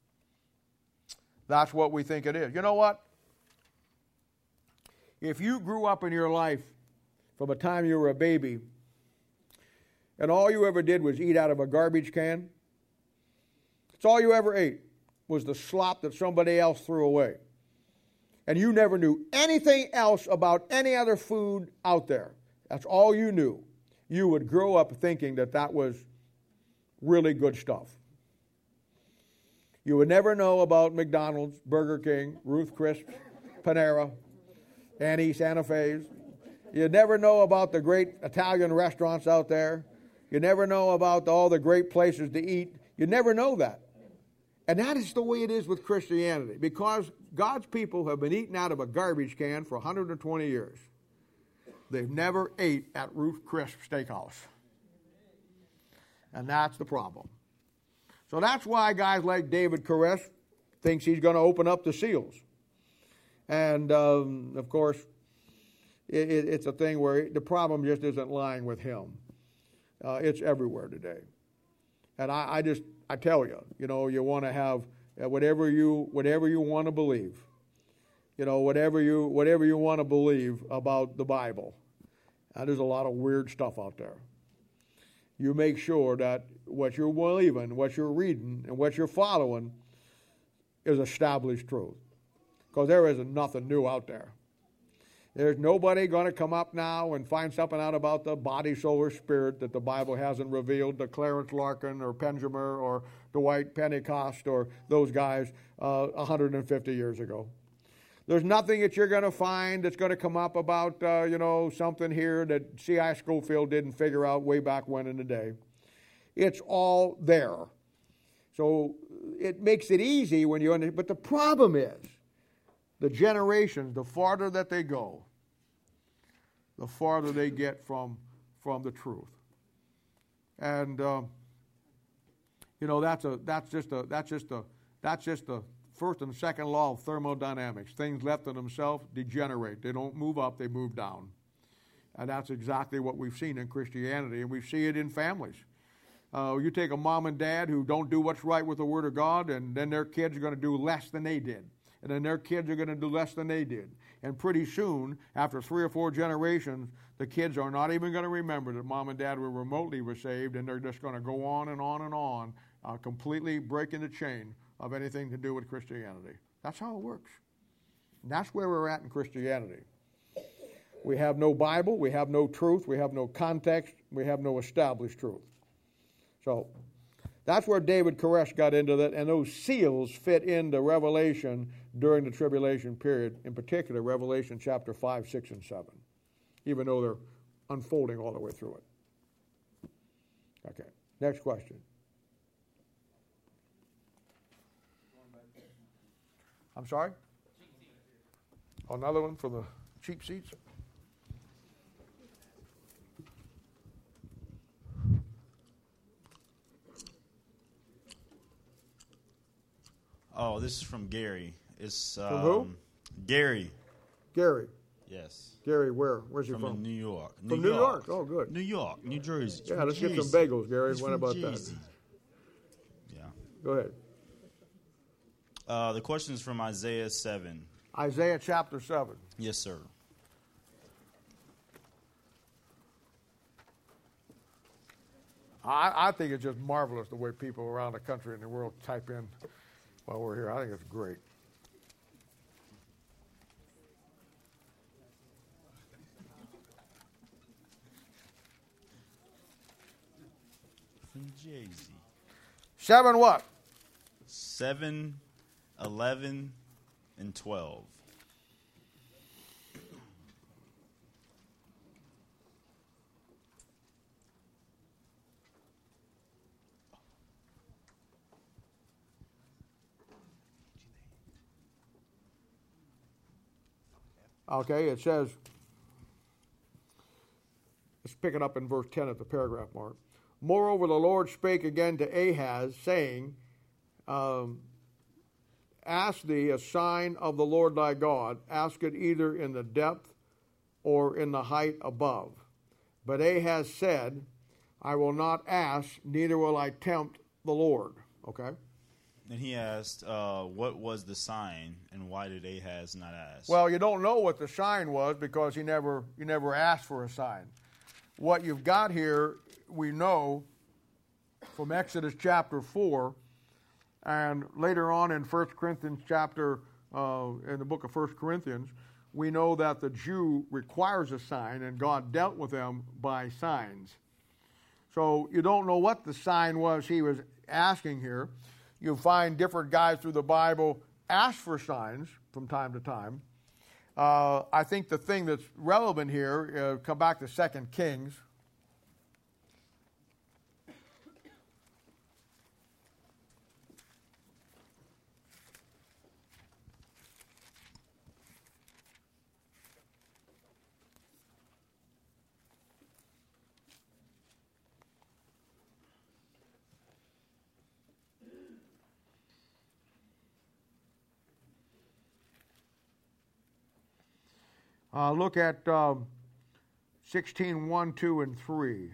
what we think it is. You know what? If you grew up in your life from the time you were a baby and all you ever did was eat out of a garbage can, that's all you ever ate was the slop that somebody else threw away. And you never knew anything else about any other food out there. That's all you knew. You would grow up thinking that was really good stuff. You would never know about McDonald's, Burger King, Ruth Chris, Panera, Annie, Santa Fe's. You'd never know about the great Italian restaurants out there. You never know about all the great places to eat. You never know that. And that is the way it is with Christianity, because God's people have been eating out of a garbage can for 120 years. They've never ate at Ruth Chris Steakhouse. And that's the problem. So that's why guys like David Koresh thinks he's going to open up the seals. And, of course, it's a thing where the problem just isn't lying with him. It's everywhere today. And I tell you, you want to have whatever you want to believe. Whatever you want to believe about the Bible. There's a lot of weird stuff out there. You make sure that what you're believing, what you're reading, and what you're following is established truth. Because there isn't nothing new out there. There's nobody going to come up now and find something out about the body, soul, or spirit that the Bible hasn't revealed to Clarence Larkin or Penjamer or Dwight Pentecost or those guys 150 years ago. There's nothing that you're going to find that's going to come up about, something here that C.I. Scofield didn't figure out way back when in the day. It's all there. So it makes it easy when you understand. But the problem is, the generations, the farther that they go, the farther they get from the truth. And that's just the first and second law of thermodynamics. Things left to themselves degenerate. They don't move up, they move down. And that's exactly what we've seen in Christianity, and we see it in families. You take a mom and dad who don't do what's right with the Word of God, and then their kids are going to do less than they did. And then their kids are going to do less than they did. And pretty soon, after 3 or 4 generations, the kids are not even going to remember that mom and dad were saved, and they're just going to go on and on and on, completely breaking the chain of anything to do with Christianity. That's how it works. And that's where we're at in Christianity. We have no Bible, we have no truth, we have no context, we have no established truth. So that's where David Koresh got into that, and those seals fit into Revelation during the tribulation period, in particular Revelation chapter 5, 6, and 7, even though they're unfolding all the way through it. Okay, next question. I'm sorry? Another one for the cheap seats? Oh, this is from Gary. It's from who? Gary. Gary. Yes. Gary, where? Where's he from? From New York. From New York. Oh, good. New York, New Jersey. Yeah, let's get some bagels, Gary. What about Jersey. that? Yeah. Go ahead. The question is from Isaiah 7. Isaiah chapter 7. Yes, sir. I think it's just marvelous the way people around the country and the world type in while we're here. I think it's great. From Jersey. 7 what? 7, 11, and 12. Okay, it says, let's pick it up in verse 10 at the paragraph mark. Moreover, the Lord spake again to Ahaz, saying, ask thee a sign of the Lord thy God, ask it either in the depth or in the height above. But Ahaz said, I will not ask, neither will I tempt the Lord. Okay? And he asked, what was the sign, and why did Ahaz not ask? Well, you don't know what the sign was because he never asked for a sign. What you've got here, we know from Exodus chapter 4, and later on in 1 Corinthians chapter, in the book of 1 Corinthians, we know that the Jew requires a sign, and God dealt with them by signs. So you don't know what the sign was he was asking here. You find different guys through the Bible ask for signs from time to time. I think the thing that's relevant here, come back to 2 Kings. Look at 16, 1, 2, and 3.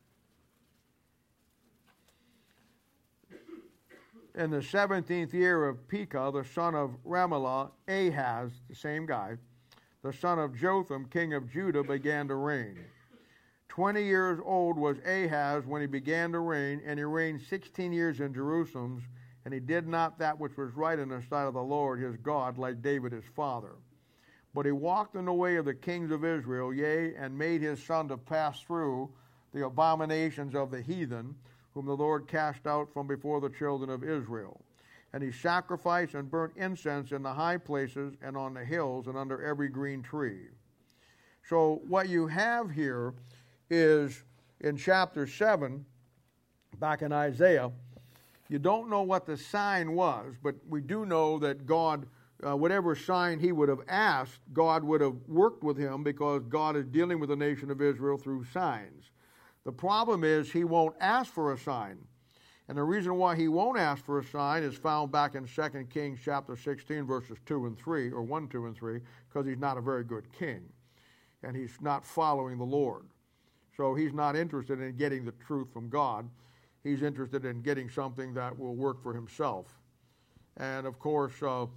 In the 17th year of Pekah, the son of Remaliah, Ahaz, the same guy, the son of Jotham, king of Judah, began to reign. 20 years old was Ahaz when he began to reign, and he reigned 16 years in Jerusalem, and he did not that which was right in the sight of the Lord his God, like David his father. But he walked in the way of the kings of Israel, yea, and made his son to pass through the abominations of the heathen, whom the Lord cast out from before the children of Israel. And he sacrificed and burnt incense in the high places and on the hills and under every green tree. So what you have here is in chapter 7, back in Isaiah, you don't know what the sign was, but we do know that God, whatever sign he would have asked, God would have worked with him because God is dealing with the nation of Israel through signs. The problem is he won't ask for a sign. And the reason why he won't ask for a sign is found back in 2 Kings chapter 16, verses 2 and 3, or 1, 2, and 3, because he's not a very good king. And he's not following the Lord. So he's not interested in getting the truth from God. He's interested in getting something that will work for himself. And of course,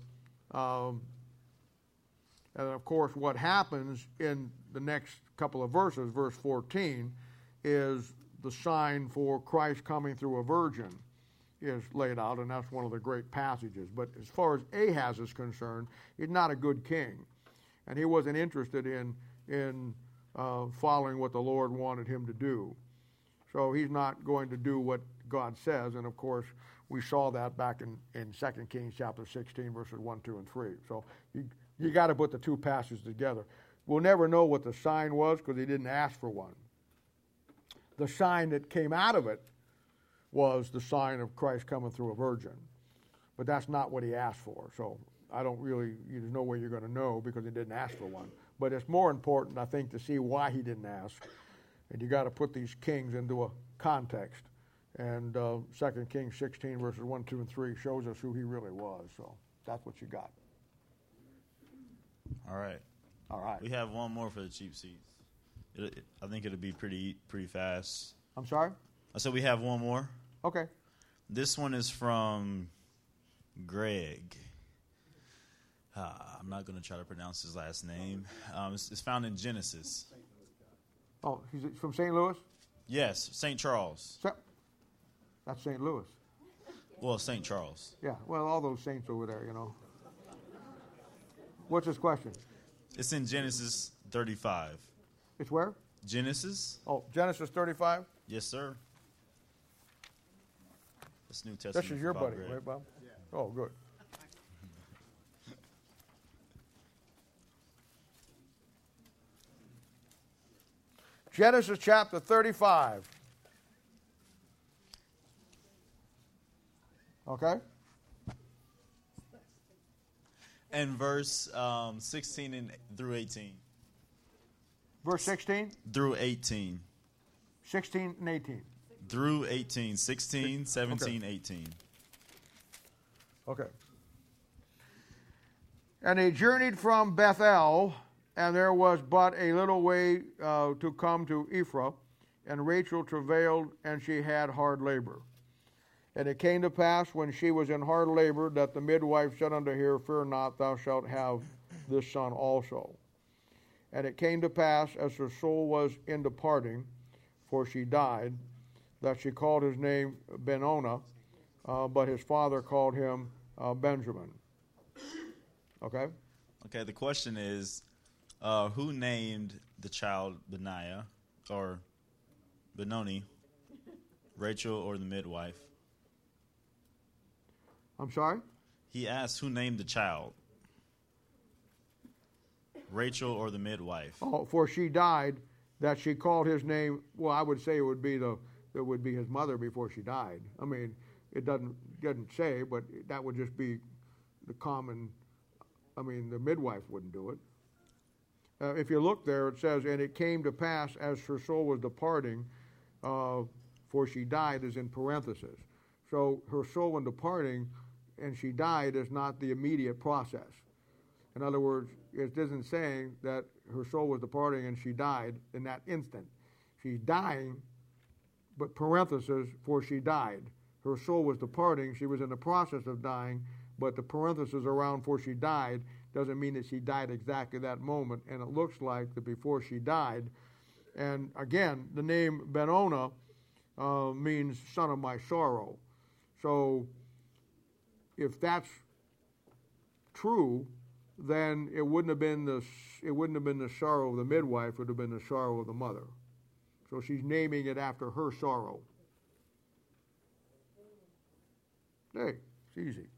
what happens in the next couple of verses, verse 14, is the sign for Christ coming through a virgin is laid out, and that's one of the great passages. But as far as Ahaz is concerned, he's not a good king, and he wasn't interested in following what the Lord wanted him to do. So he's not going to do what God says, and of course, we saw that back in 2 Kings chapter 16, verses 1, 2, and 3. So you got to put the two passages together. We'll never know what the sign was because he didn't ask for one. The sign that came out of it was the sign of Christ coming through a virgin. But that's not what he asked for. So there's no way you're going to know because he didn't ask for one. But it's more important, I think, to see why he didn't ask. And you got to put these kings into a context. And 2 Kings 16, verses 1, 2, and 3 shows us who he really was. So that's what you got. All right. We have one more for the cheap seats. I think it'll be pretty fast. I'm sorry? I said we have one more. Okay. This one is from Greg. I'm not going to try to pronounce his last name. It's found in Genesis. Oh, he's from St. Louis? Yes, St. Charles. That's St. Louis. Well, St. Charles. Yeah, well, all those saints over there, you know. What's his question? It's in Genesis 35. It's where? Genesis. Oh, Genesis 35? Yes, sir. That's New Testament. This is your buddy, right, Bob? Yeah. Oh, good. Genesis chapter 35. Okay? And verse 16 through 18. Verse 16? Through 18. 16 and 18. Through 18. 16, 17, okay. 18. Okay. And they journeyed from Bethel, and there was but a little way to come to Ephraim, and Rachel travailed, and she had hard labor. And it came to pass, when she was in hard labor, that the midwife said unto her, Fear not, thou shalt have this son also. And it came to pass, as her soul was in departing, for she died, that she called his name Benoni, but his father called him Benjamin. Okay? Okay, the question is, who named the child Benaiah, or Benoni, Rachel or the midwife? I'm sorry? He asked who named the child, Rachel or the midwife. Oh, for she died, that she called his name. Well, I would say it would be his mother before she died. I mean, it doesn't say, but that would just be the common. I mean, the midwife wouldn't do it. If you look there, it says, and it came to pass as her soul was departing, for she died, is in parentheses. So her soul when departing and she died is not the immediate process. In other words, it isn't saying that her soul was departing and she died in that instant. She's dying, but parentheses, for she died. Her soul was departing. She was in the process of dying, but the parentheses around for she died doesn't mean that she died exactly that moment. And it looks like that before she died. And again, the name Benoni means son of my sorrow. So if that's true, then it wouldn't have been the sorrow of the midwife, it would have been the sorrow of the mother. So she's naming it after her sorrow. Hey, it's easy.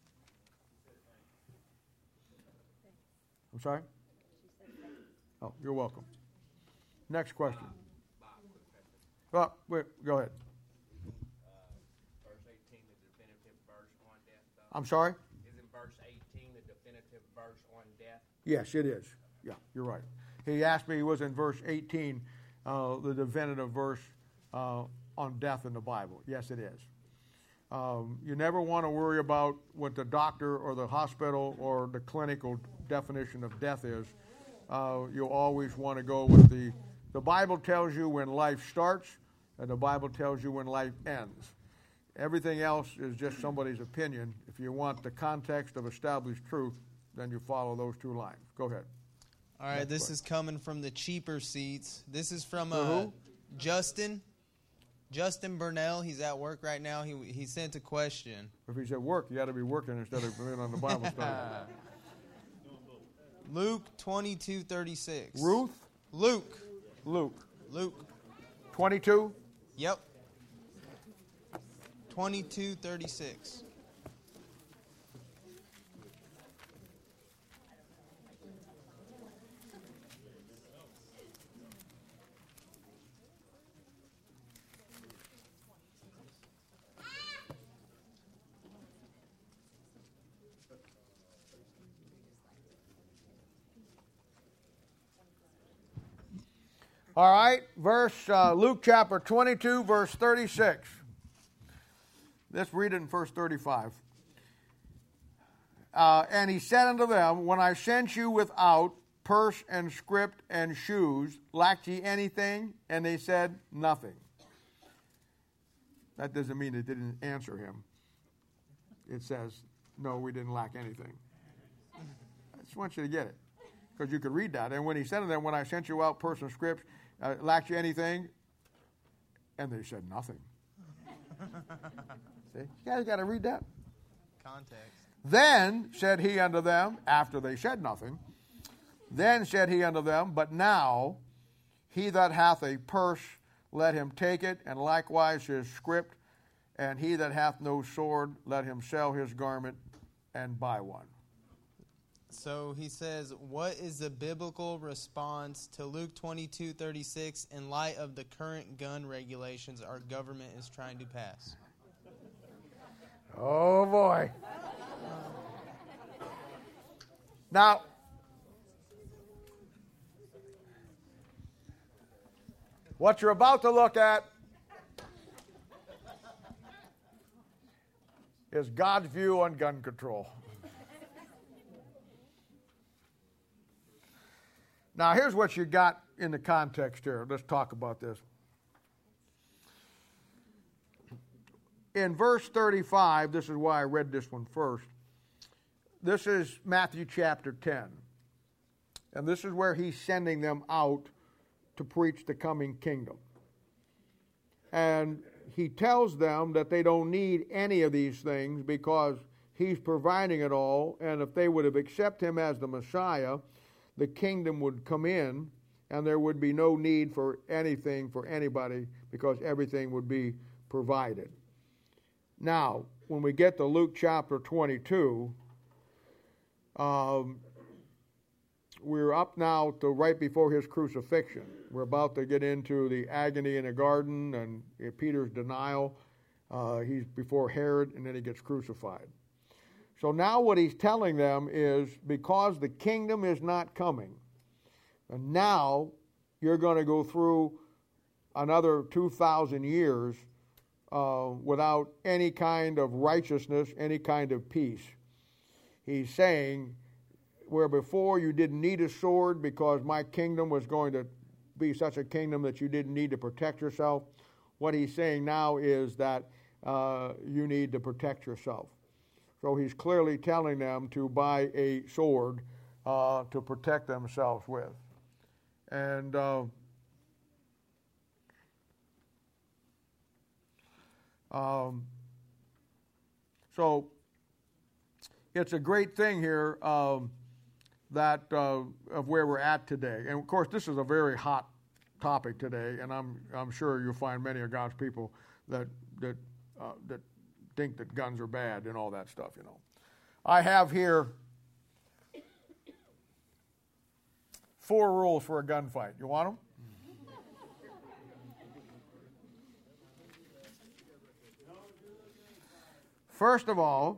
I'm sorry? Oh, you're welcome. Next question. Oh, wait, go ahead. Verse 18, the definitive verse on death, though. I'm sorry? Isn't verse 18 the definitive verse on death? Yes, it is. Yeah, you're right. He asked me, he was in verse 18, the definitive verse on death in the Bible. Yes, it is. You never want to worry about what the doctor or the hospital or the clinical definition of death is. You'll always want to go with the Bible tells you when life starts, and the Bible tells you when life ends. Everything else is just somebody's opinion. If you want the context of established truth, then you follow those two lines. Go ahead. All right, this is coming from the cheaper seats. This is from who? Justin Burnell. He's at work right now. He sent a question. If he's at work, you got to be working instead of being on the Bible study. Luke 22:36. Ruth? Luke. 22? Yep. 22:36. All right, Luke chapter 22, verse 36. Let's read it in verse 35. And he said unto them, When I sent you without purse and script and shoes, lacked ye anything? And they said, Nothing. That doesn't mean it didn't answer him. It says, no, we didn't lack anything. I just want you to get it, because you could read that. And when he said to them, When I sent you out purse and script, lacked you anything? And they said, Nothing. See? You guys got to read that. Context. Then said he unto them, after they said nothing, then said he unto them, But now he that hath a purse, let him take it, and likewise his script, and he that hath no sword, let him sell his garment and buy one. So he says, what is the biblical response to Luke 22:36 in light of the current gun regulations our government is trying to pass? Oh, boy. Now, what you're about to look at is God's view on gun control. Now, here's what you got in the context here. Let's talk about this. In verse 35, this is why I read this one first. This is Matthew chapter 10. And this is where he's sending them out to preach the coming kingdom. And he tells them that they don't need any of these things because he's providing it all. And if they would have accepted him as the Messiah, the kingdom would come in and there would be no need for anything for anybody because everything would be provided. Now, when we get to Luke chapter 22, we're up now to right before his crucifixion. We're about to get into the agony in the garden and Peter's denial. He's before Herod, and then he gets crucified. So now what he's telling them is, because the kingdom is not coming, and now you're going to go through another 2,000 years without any kind of righteousness, any kind of peace. He's saying, where before you didn't need a sword because my kingdom was going to be such a kingdom that you didn't need to protect yourself, what he's saying now is that you need to protect yourself. So he's clearly telling them to buy a sword to protect themselves with. And so it's a great thing here that of where we're at today. And of course, this is a very hot topic today, and I'm sure you'll find many of God's people that think that guns are bad and all that stuff, you know. I have here 4 rules for a gunfight. You want them? First of all,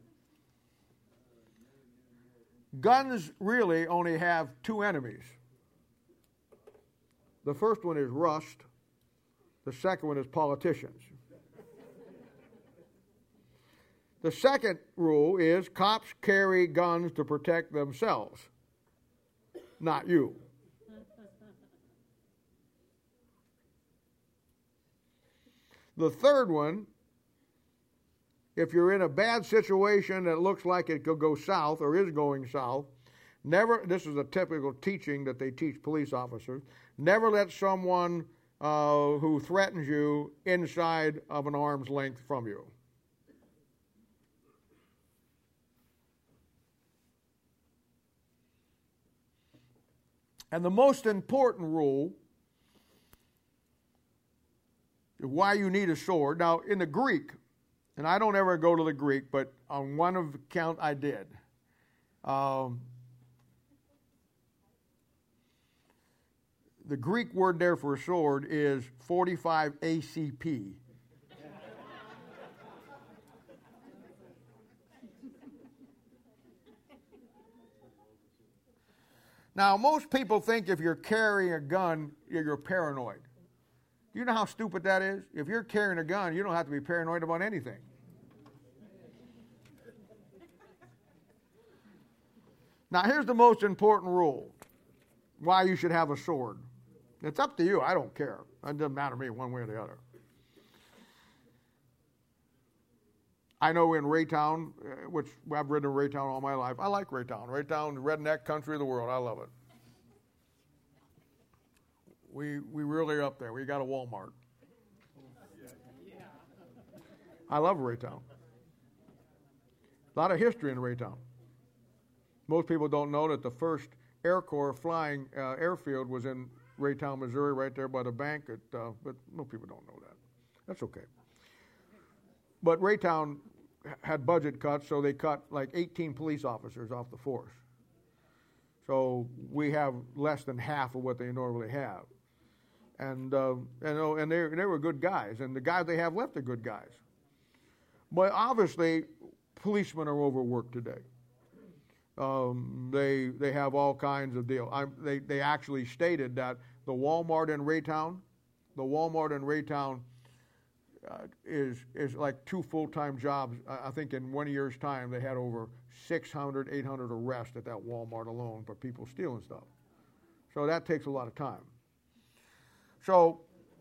guns really only have 2 enemies. The first one is rust, The second one is politicians. The second rule is cops carry guns to protect themselves, not you. The third one, if you're in a bad situation that looks like it could go south or is going south, this is a typical teaching that they teach police officers, never let someone who threatens you inside of an arm's length from you. And the most important rule is why you need a sword. Now, in the Greek, and I don't ever go to the Greek, but on one of the count I did. The Greek word there for sword is 45 ACP. Now, most people think if you're carrying a gun, you're paranoid. Do you know how stupid that is? If you're carrying a gun, you don't have to be paranoid about anything. Now, here's the most important rule, why you should have a sword. It's up to you. I don't care. It doesn't matter to me one way or the other. I know in Raytown, which I've ridden in Raytown all my life, I like Raytown. Raytown, the redneck country of the world. I love it. We really are up there. We got a Walmart. I love Raytown. A lot of history in Raytown. Most people don't know that the first Air Corps flying airfield was in Raytown, Missouri, right there by the bank. But most people don't know that. That's okay. But Raytown had budget cuts, so they cut like 18 police officers off the force. So we have less than half of what they normally have. And they were good guys, and the guys they have left are good guys. But obviously, policemen are overworked today. They have all kinds of deals. They actually stated that the Walmart in Raytown is like 2 full-time jobs. I think in 1 year's time they had over 600, 800 arrests at that Walmart alone for people stealing stuff. So that takes a lot of time. So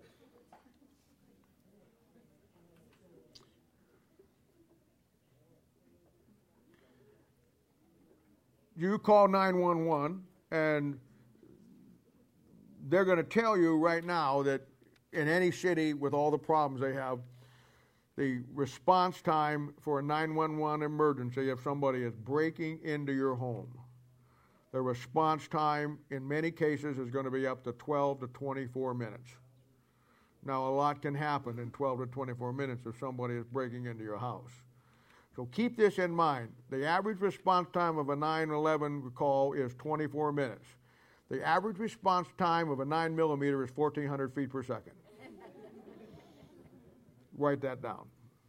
you call 911 and they're going to tell you right now that in any city with all the problems they have, the response time for a 911 emergency if somebody is breaking into your home, the response time in many cases is going to be up to 12 to 24 minutes. Now, a lot can happen in 12 to 24 minutes if somebody is breaking into your house. So keep this in mind. The average response time of a 911 call is 24 minutes. The average response time of a 9mm is 1,400 feet per second. Write that down.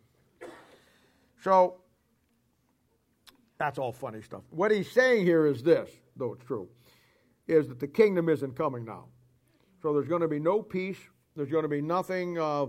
So, that's all funny stuff. What he's saying here is this, though it's true, is that the kingdom isn't coming now. So there's going to be no peace. There's going to be nothing that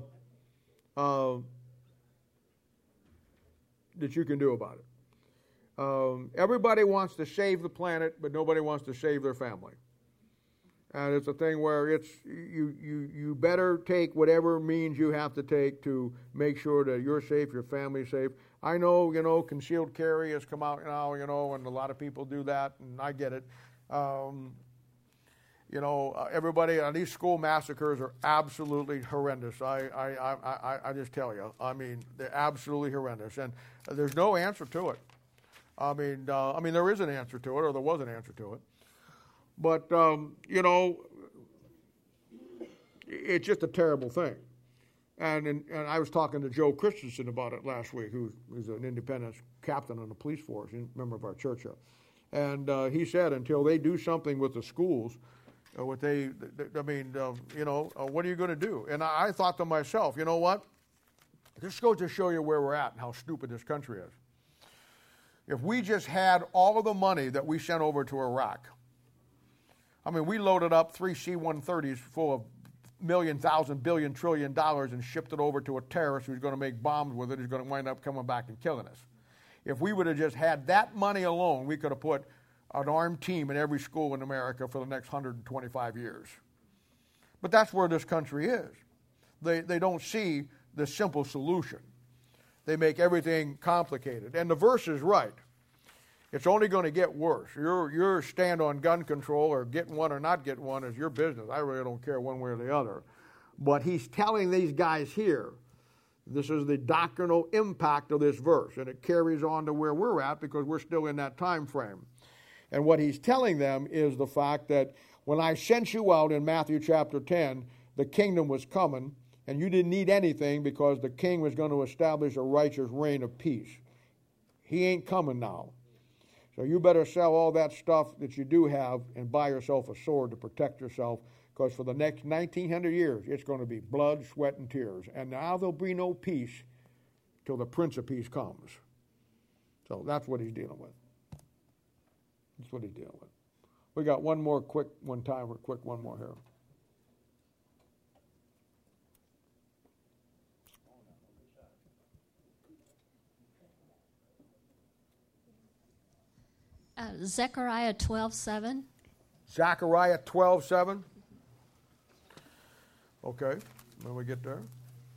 you can do about it. Everybody wants to save the planet, but nobody wants to save their family. And it's a thing where it's you better take whatever means you have to take to make sure that you're safe, your family's safe. I know, concealed carry has come out now, and a lot of people do that, and I get it. Everybody, these school massacres are absolutely horrendous. I just tell you. I mean, they're absolutely horrendous, and there's no answer to it. I mean, there is an answer to it, or there was an answer to it. But, it's just a terrible thing. And I was talking to Joe Christensen about it last week, who's an independent captain on the police force, a member of our church here. And he said until they do something with the schools, what are you going to do? And I thought to myself, you know what? This goes to show you where we're at and how stupid this country is. If we just had all of the money that we sent over to Iraq, we loaded up 3 C-130s full of million, thousand, billion, $1 trillion and shipped it over to a terrorist who's going to make bombs with it, who's going to wind up coming back and killing us. If we would have just had that money alone, we could have put an armed team in every school in America for the next 125 years. But that's where this country is. They don't see the simple solution. They make everything complicated. And the verse is right. It's only going to get worse. Your stand on gun control or getting one or not getting one is your business. I really don't care one way or the other. But he's telling these guys here, this is the doctrinal impact of this verse, and it carries on to where we're at because we're still in that time frame. And what he's telling them is the fact that when I sent you out in Matthew chapter 10, the kingdom was coming, and you didn't need anything because the king was going to establish a righteous reign of peace. He ain't coming now. So you better sell all that stuff that you do have and buy yourself a sword to protect yourself, because for the next 1900 years, it's going to be blood, sweat, and tears. And now there'll be no peace till the Prince of Peace comes. So that's what he's dealing with. That's what he's dealing with. We got one more one more here. Zechariah 12:7. Zechariah 12:7. Okay, when we get there.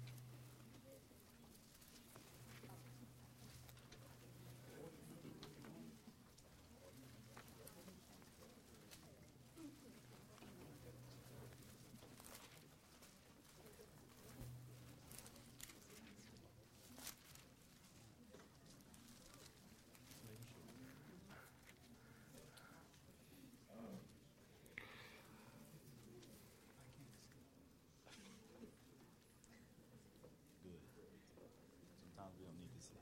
Sometimes we don't need to see.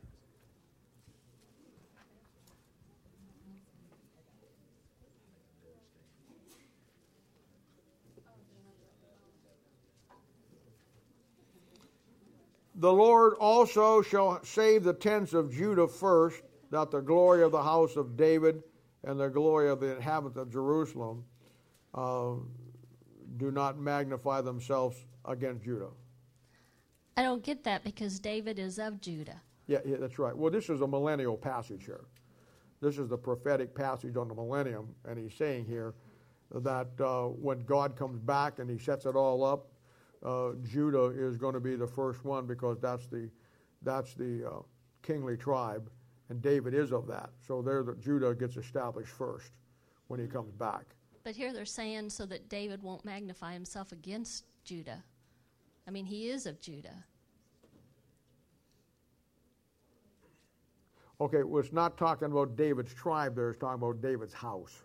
The Lord also shall save the tents of Judah first, that the glory of the house of David and the glory of the inhabitants of Jerusalem do not magnify themselves against Judah. I don't get that because David is of Judah. Yeah, that's right. Well, this is a millennial passage here. This is the prophetic passage on the millennium, and he's saying here that when God comes back and he sets it all up, Judah is going to be the first one because that's the kingly tribe, and David is of that. So Judah gets established first when he comes back. But here they're saying so that David won't magnify himself against Judah. I mean, he is of Judah. Okay, well, it's not talking about David's tribe there. It's talking about David's house.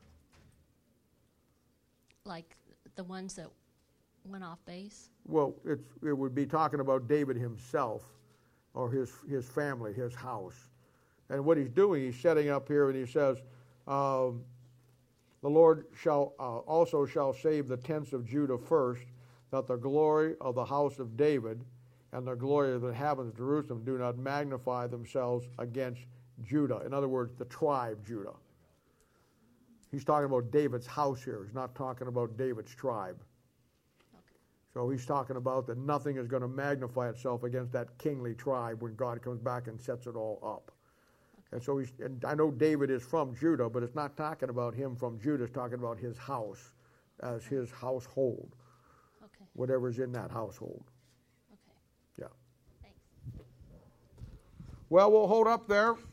Like the ones that went off base? Well, it would be talking about David himself or his family, his house. And what he's doing, he's setting up here and he says, the Lord also shall save the tents of Judah first, that the glory of the house of David and the glory of the inhabitants of Jerusalem do not magnify themselves against Judah. In other words, the tribe Judah. He's talking about David's house here. He's not talking about David's tribe. Okay. So he's talking about that nothing is going to magnify itself against that kingly tribe when God comes back and sets it all up. Okay. And so and I know David is from Judah, but it's not talking about him from Judah. It's talking about his house as his household. Okay. Whatever's in that household. Okay. Yeah. Thanks. Well, we'll hold up there.